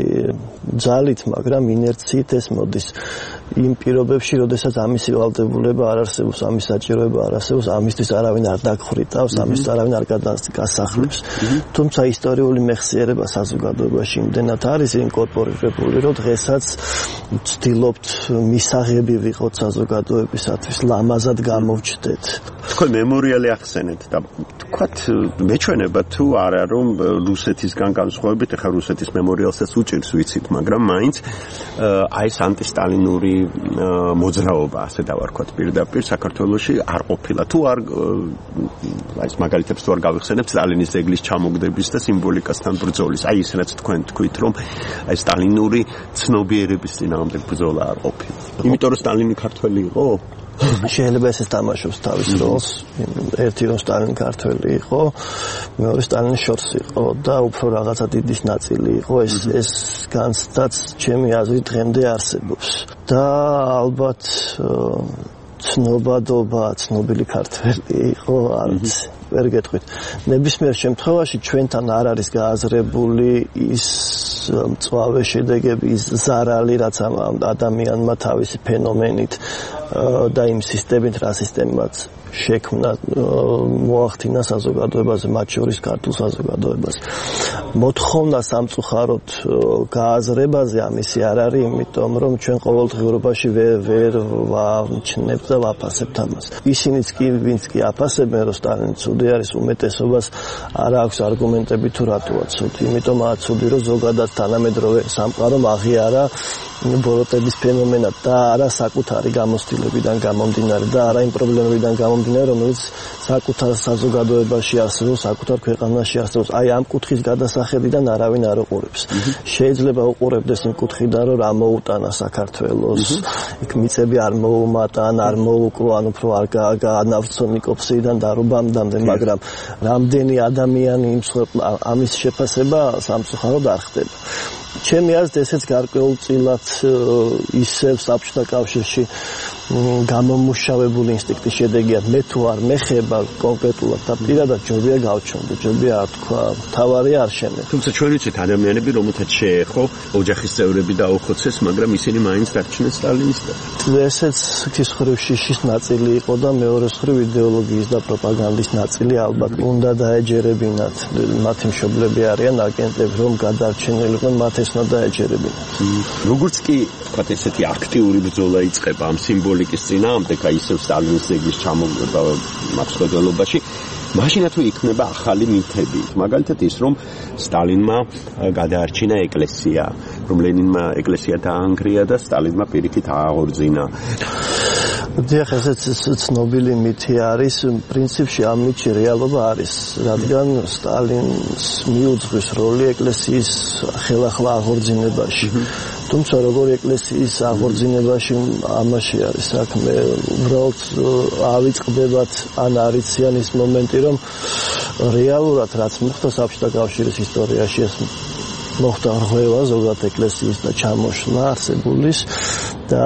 S5: ძალით, მაგრამ ინერციით ეს მოდის. იმ პირობებში, როდესაც ამისი ვალდებულება არ არსებობს, ამის საჭიროება არ არსებობს, ამისთვის არავინ არ დაგხრიტავს, ამისთვის არავინ არ გადასახლებს. თუმცა ისტორიული მეხსიერება საზოგადოებაში იმდენად არის ინკორპორირებული, რომ დღესაც ვცდილობთ მისაღები ვიყოთ საზოგადოებისათვის, ლამაზად გამოვჩდეთ.
S11: თქვენ მემორიალი ახსენეთ და თქვათ მეჩვენება თუ არა, რომ რუსეთისგან განსხვავებით, ახლა რუსეთის მემორიალსაც უჭირს ვიცით, მაგრამ მაინც აი ეს ანტისტალინური მოძრაობა, ასე დავარქვათ პირდაპირ საქართველოში არ ყოფილა. თუ არ აი ეს მაგალითებს თუ არ გავიხსენებთ სტალინის ძეგლის ჩამოგდების და სიმბოლიკასთან ბრძოლის. აი ის რაც თქვენ თქვით, რომ აი სტალინური ცნობიერების წინააღმდეგ ბრძოლა არ ყოფილა. იმიტომ რომ სტალინი ქართველი იყო?
S5: შეიძლება ეს თამაშობს თავის როლს. ერთი რომ სტალინი ქართველი იყო, მეორე სტალინის შორს იყო და უფრო რაღაცა დიდის ნაწილი იყო. ეს ეს განცდაც ჩემი აზრით დღემდე არსებობს. და ალბათ ცნობადობა, ცნობილი ქართველი იყო, არც ვერ გეტყვით. ნებისმიერ შემთხვევაში ჩვენთან არ არის გააზრებული ის მწვავე შედეგები, ის ზარალი, რაც ამ ადამიანმა თავისი ფენომენით და იმ სისტემით, რა სისტემაც შექმნა, მოახდინა საზოგადოებაზე, მათ შორის ქართულ საზოგადოებაზე. მოთხოვნა სამწუხაროდ გააზრებაზე ამისი არ არის, იმიტომ რომ ჩვენ ყოველდღიურობაში ვერ ვამჩნევთ და ვაფასებთ ამას. ისინიც კი, ვინც კი აფასებენ, რომ სტალინი ცუდი არის, უმეტესობას არ აქვს არგუმენტები თუ რატოა ცუდი. იმიტომაა ცუდი, რომ ზოგადად თანამედროვე სამყარომ აღიარა ბოროტების ფენომენად და არა საკუთარი გამოცდილებიდან გამომდინარე და არა იმ პრობლემებიდან გამომდინარე, რომელიც საკუთარ საზოგადოებაში არსებობს, საკუთარ ქვეყანაში არსებობს. აი ამ კუთხის გადასახედიდან არავინ არ უყურებს. შეიძლება უყურებდეს იმ კუთხიდან, რომ რა მოუტანა საქართველოს, იქ მიწები არ მოუმატა, ან არ მოუკრო, ან უფრო არ გაანავრცო ნიკოპსიიდან დარობამდე, მაგრამ რამდენი ადამიანი იმსხვერპლა ამის შეფასება სამწუხაროდ არ ხდება. ჩემი აზრით ესეც გარკვეულწილად ისევ საბჭოთა კავშირში გამომუშავებული ინსტინქტის შედეგია. მე თუ არ მეხება კონკრეტულად და პირადად ჯობია გავჩვენდე, ჯობია არ თქვა, თავარია არ შემე.
S11: თუმცა ჩვენ ვიცით ადამიანები, რომელთაც შეეხო ოჯახის წევრები დაუხოცეს, მაგრამ ისინი მაინც დარჩნენ სტალინისტები.
S5: ესეც ღვთის ხრივ შიშის ნაწილი იყო და მეორე ხრივ იდეოლოგიის და პროპაგანდის ნაწილი ალბათ უნდა დაეჯერებინათ. მათი მშობლები არიან აგენტები, რომ გადარჩენილიყვნენ, მათ ეს უნდა დაეჯერებინათ.
S11: როგორც კი ვთქვათ, ესეთი აქტიური ბრძოლა იწყება ამ სიმბოლიკის წინააღმდეგ, აი ისევ სტალინის ზეგის ჩამოგვება მაცხოველობაში, მაშინაც თუ იქნება ახალი მითები. მაგალითად ის, რომ სტალინმა გადაარჩინა ეკლესია, რომ ლენინმა ეკლესია დაანგრია და სტალინმა პირიქით ააღორძინა.
S5: დიახ, ესეც ცნობილი მითი არის, პრინციპში ამ მითში რეალობა არის, რადგან სტალინს მიუძღვის როლი ეკლესიის ხელახლა აღორძინებაში. თუმცა როგორი ეკლესიის აღორძინებაში ამაში არის საქმე, უბრალოდ ავიწყდებათ ან არიციან ის მომენტი, რომ რეალურად რაც მოხდა საბჭოთა კავშირის ისტორიაში, ეს მოხდა რღვევა ზოგადად ეკლესიის და ჩამოშლა არსებულის და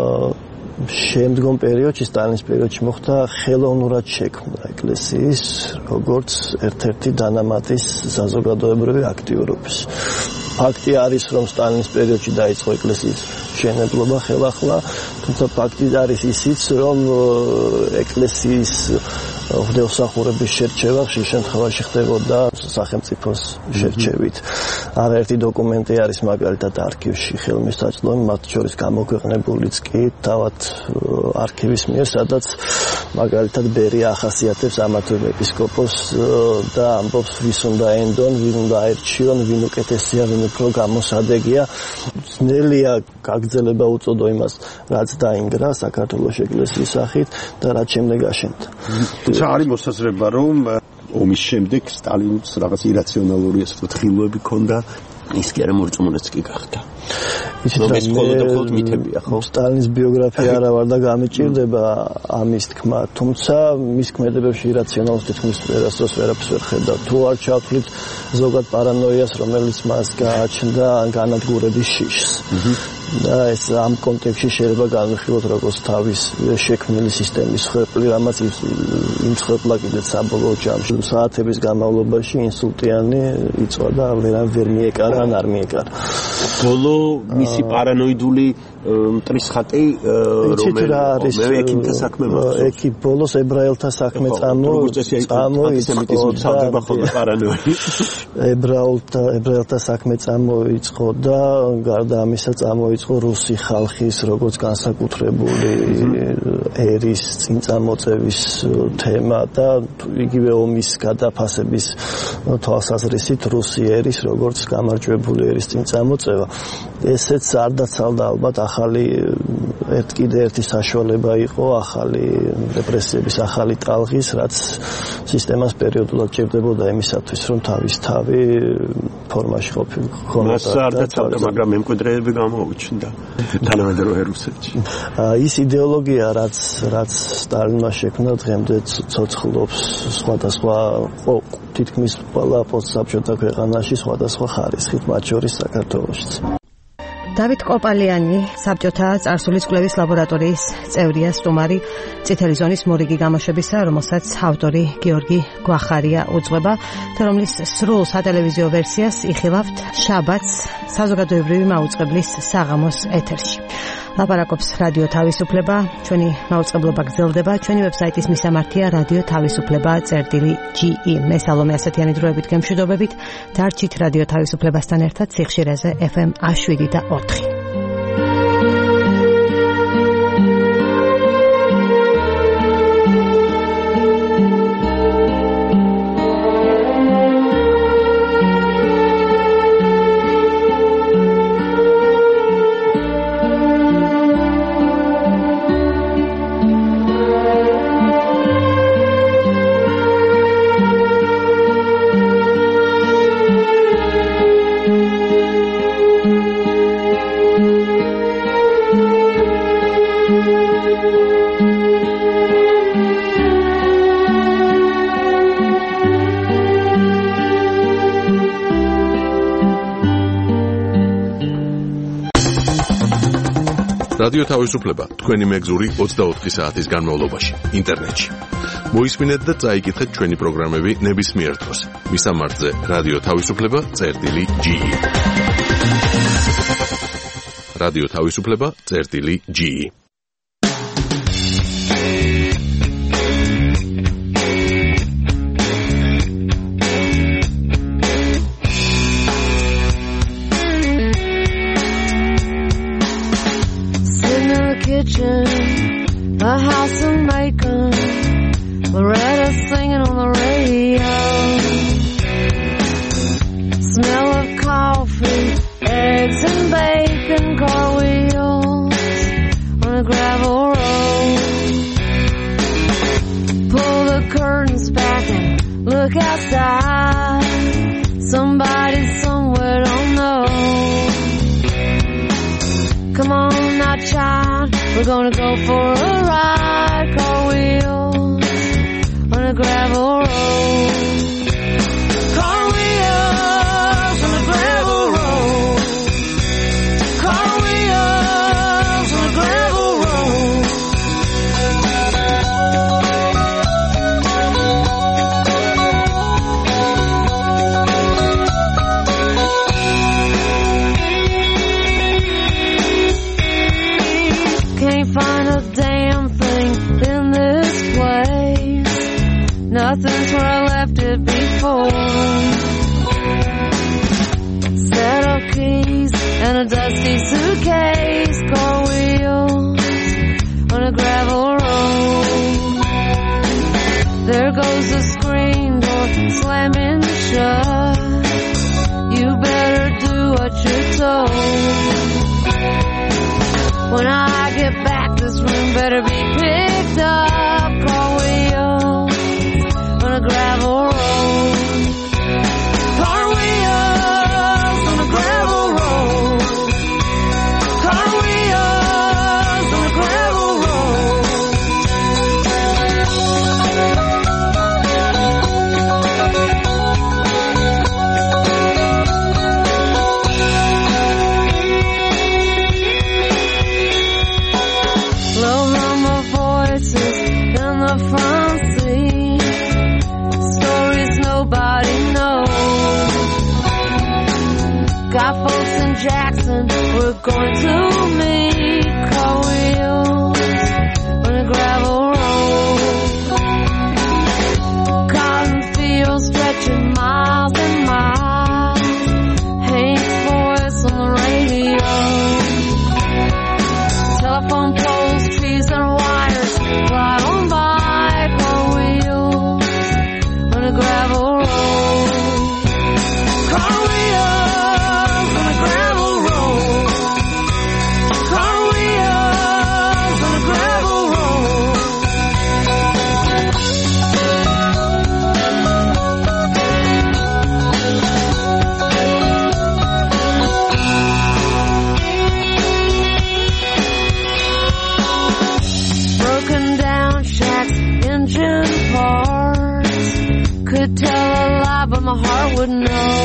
S5: შემდგომ პერიოდში, სტალინის პერიოდში მოხდა ხელოვნურად შექმნა ეკლესიის როგორც ერთ-ერთი დანამატის საზოგადოებრივი აქტიურობის. ფაქტი არის, რომ სტალინის პერიოდში დაიწყო ეკლესიის მშენებლობა ხელახლა, თუმცა ფაქტი არის ისიც, რომ ეკლესიის ღვთისმსახურების შერჩევა ხშირ შემთხვევაში ხდებოდა სახელმწიფოს შერჩევით. არაერთი დოკუმენტი არის მაგალითად არქივში ხელმისაწვდომი, მათ შორის გამოქვეყნებულიც კი თავად არქივის მიერ, სადაც მაგალითად ბერია ახასიათებს ამა თუ იმ ეპისკოპოსს და ამბობს, ვის უნდა ენდონ, ვინ უნდა აერჩიონ, ვინ უკეთესია, ვინ უფრო გამოსადეგია. ძნელია გაგრძელება უწოდო იმას, რაც დაინგრა საქართველოს ეკლესიის სახით და რაც შემდეგ აშენდა.
S11: თუმცა არის მოსაზრება, რომ ომის შემდეგ სტალინს რაღაც ირაციონალური ასე ვთქვათ ხილვები ჰქონდა, ის კი არა მორწმუნეც კი გახდა.
S5: იცით რა, მხოლოდ მითებია, ხო? სტალინის ბიოგრაფია არა ვარ და გამიჭირდება ამის თქმა, თუმცა მის ქმედებებში ირაციონალს თითქმის ვერასდროს ვერაფერს ვერ ხედავ. თუ არ ჩავთვლით ზოგად პარანოიას, რომელიც მას გააჩნდა განადგურების შიშს. და ეს ამ კონტექსტში შეიძლება განვიხილოთ როგორც თავის შექმნილი სისტემის ხერხი, რამაც იმ ხერხლა კიდეც საბოლოო ჯამში საათების განმავლობაში ინსულტიანი იწვა და ვერან ვერ მიეკარა ან არ მიეკარა.
S11: ბოლო მისი პარანოიდული მტრისხატი რომელიც მე ეკიმთა საქმე მაქვს.
S5: ეკი ბოლოს ებრაელთა საქმე წამოიწყო
S11: პარანოი.
S5: ებრაელთა ებრაელთა საქმე წამოიწყო და გარდა ამისა წამოიწყო რუსი ხალხის როგორც განსაკუთრებული ერის წინწამოწევის თემა და იგივე ომის გადაფასების თვალსაზრისით რუსი ერის როგორც გამარჯვებული ერის წინწამოწევა. ესეც არ დაცალდა ალბათ ახალი ერთ კიდე ერთი საშუალება იყო ახალი რეპრესიების ახალი ტალღის, რაც სისტემას პერიოდულად ჭირდებოდა იმისათვის, რომ თავის თავი ფორმაში ყოფილიყო.
S11: მას არ დაცალდა, მაგრამ მემკვიდრეები გამოუჩნდა თანამედროვე რუსეთში.
S5: ის იდეოლოგია, რაც რაც სტალინმა შექმნა, დღემდე ცოცხლობს სხვადასხვა თითქმის ყველა პოსტსაბჭოთა ქვეყანაში სხვადასხვა ხარისხით, მათ შორის საქართველოშიც.
S2: დავით კოპალიანი, საბჭოთა წარსულის კვლევის ლაბორატორიის წევრია, სტუმარი წითელი ზონის მორიგი გამოშვებისა, რომელსაც ავტორი გიორგი გვახარია უძღვება და რომლის სრულ სატელევიზიო ვერსიას იხილავთ შაბათს საზოგადოებრივი მაუწყებლის საღამოს ეთერში. ლაპარაკობს რადიო თავისუფლება, ჩვენი მაუწყებლობა გრძელდება, ჩვენი ვებსაიტის მისამართია რადიო თავისუფლება წერტილი ჯი ი. მე სალომე ასათიანი დროებით გემშვიდობებით, დარჩით რადიო თავისუფლებასთან ერთად სიხშირეზე ეფ ემ შვიდი და ოთხი.
S1: რადიო თავისუფლება თქვენი მეგზური ოცდაოთხი საათის განმავლობაში ინტერნეტში. მოისმინეთ და წაიკითხეთ ჩვენი პროგრამები ნებისმიერ დროს. მისამართზე რადიო თავისუფლება წერტილი ჯი ი. რადიო თავისუფლება წერტილი ჯი ი.
S7: A house of Macon, Loretta singing on the radio. Smell of coffee, eggs and bacon, car wheels on a gravel road. Pull the curtains back and look outside. Somebody somewhere don't know. Come on now, child, we're gonna go for a ride. Car wheels on a gravel road. Car wheels on a gravel road. Car wheels on a gravel road. Can't find a damn thing in this place. Nothing's where I left it before. Set of keys and a dusty suitcase. Car wheels on a gravel road. There goes the screen door slamming shut. You better do what you're told. When I get back, this room better be picked up. Car wheels on a gravel road. Car wheels on a gravel road. Car wheels on a gravel road. Low rumble voices in the front seat. Stories nobody knows. Got folks in Jackson we're going to meet. Car wheels on a gravel road. Cotton fields stretching miles and miles. Hank's voice on the radio. Telephone poles, trees and wires glide on by. Car wheels on a gravel road. Car wheels on a gravel road. Car wheels on a gravel road. Broken down shacks, engine parts. Could tell a lie, but my heart would know.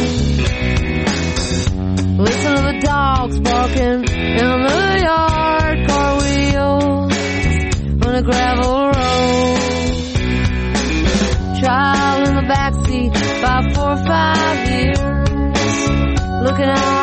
S7: Listen to the dogs barking in the yard. Car wheels on a gravel road. Child in the backseat, about four or five years, looking out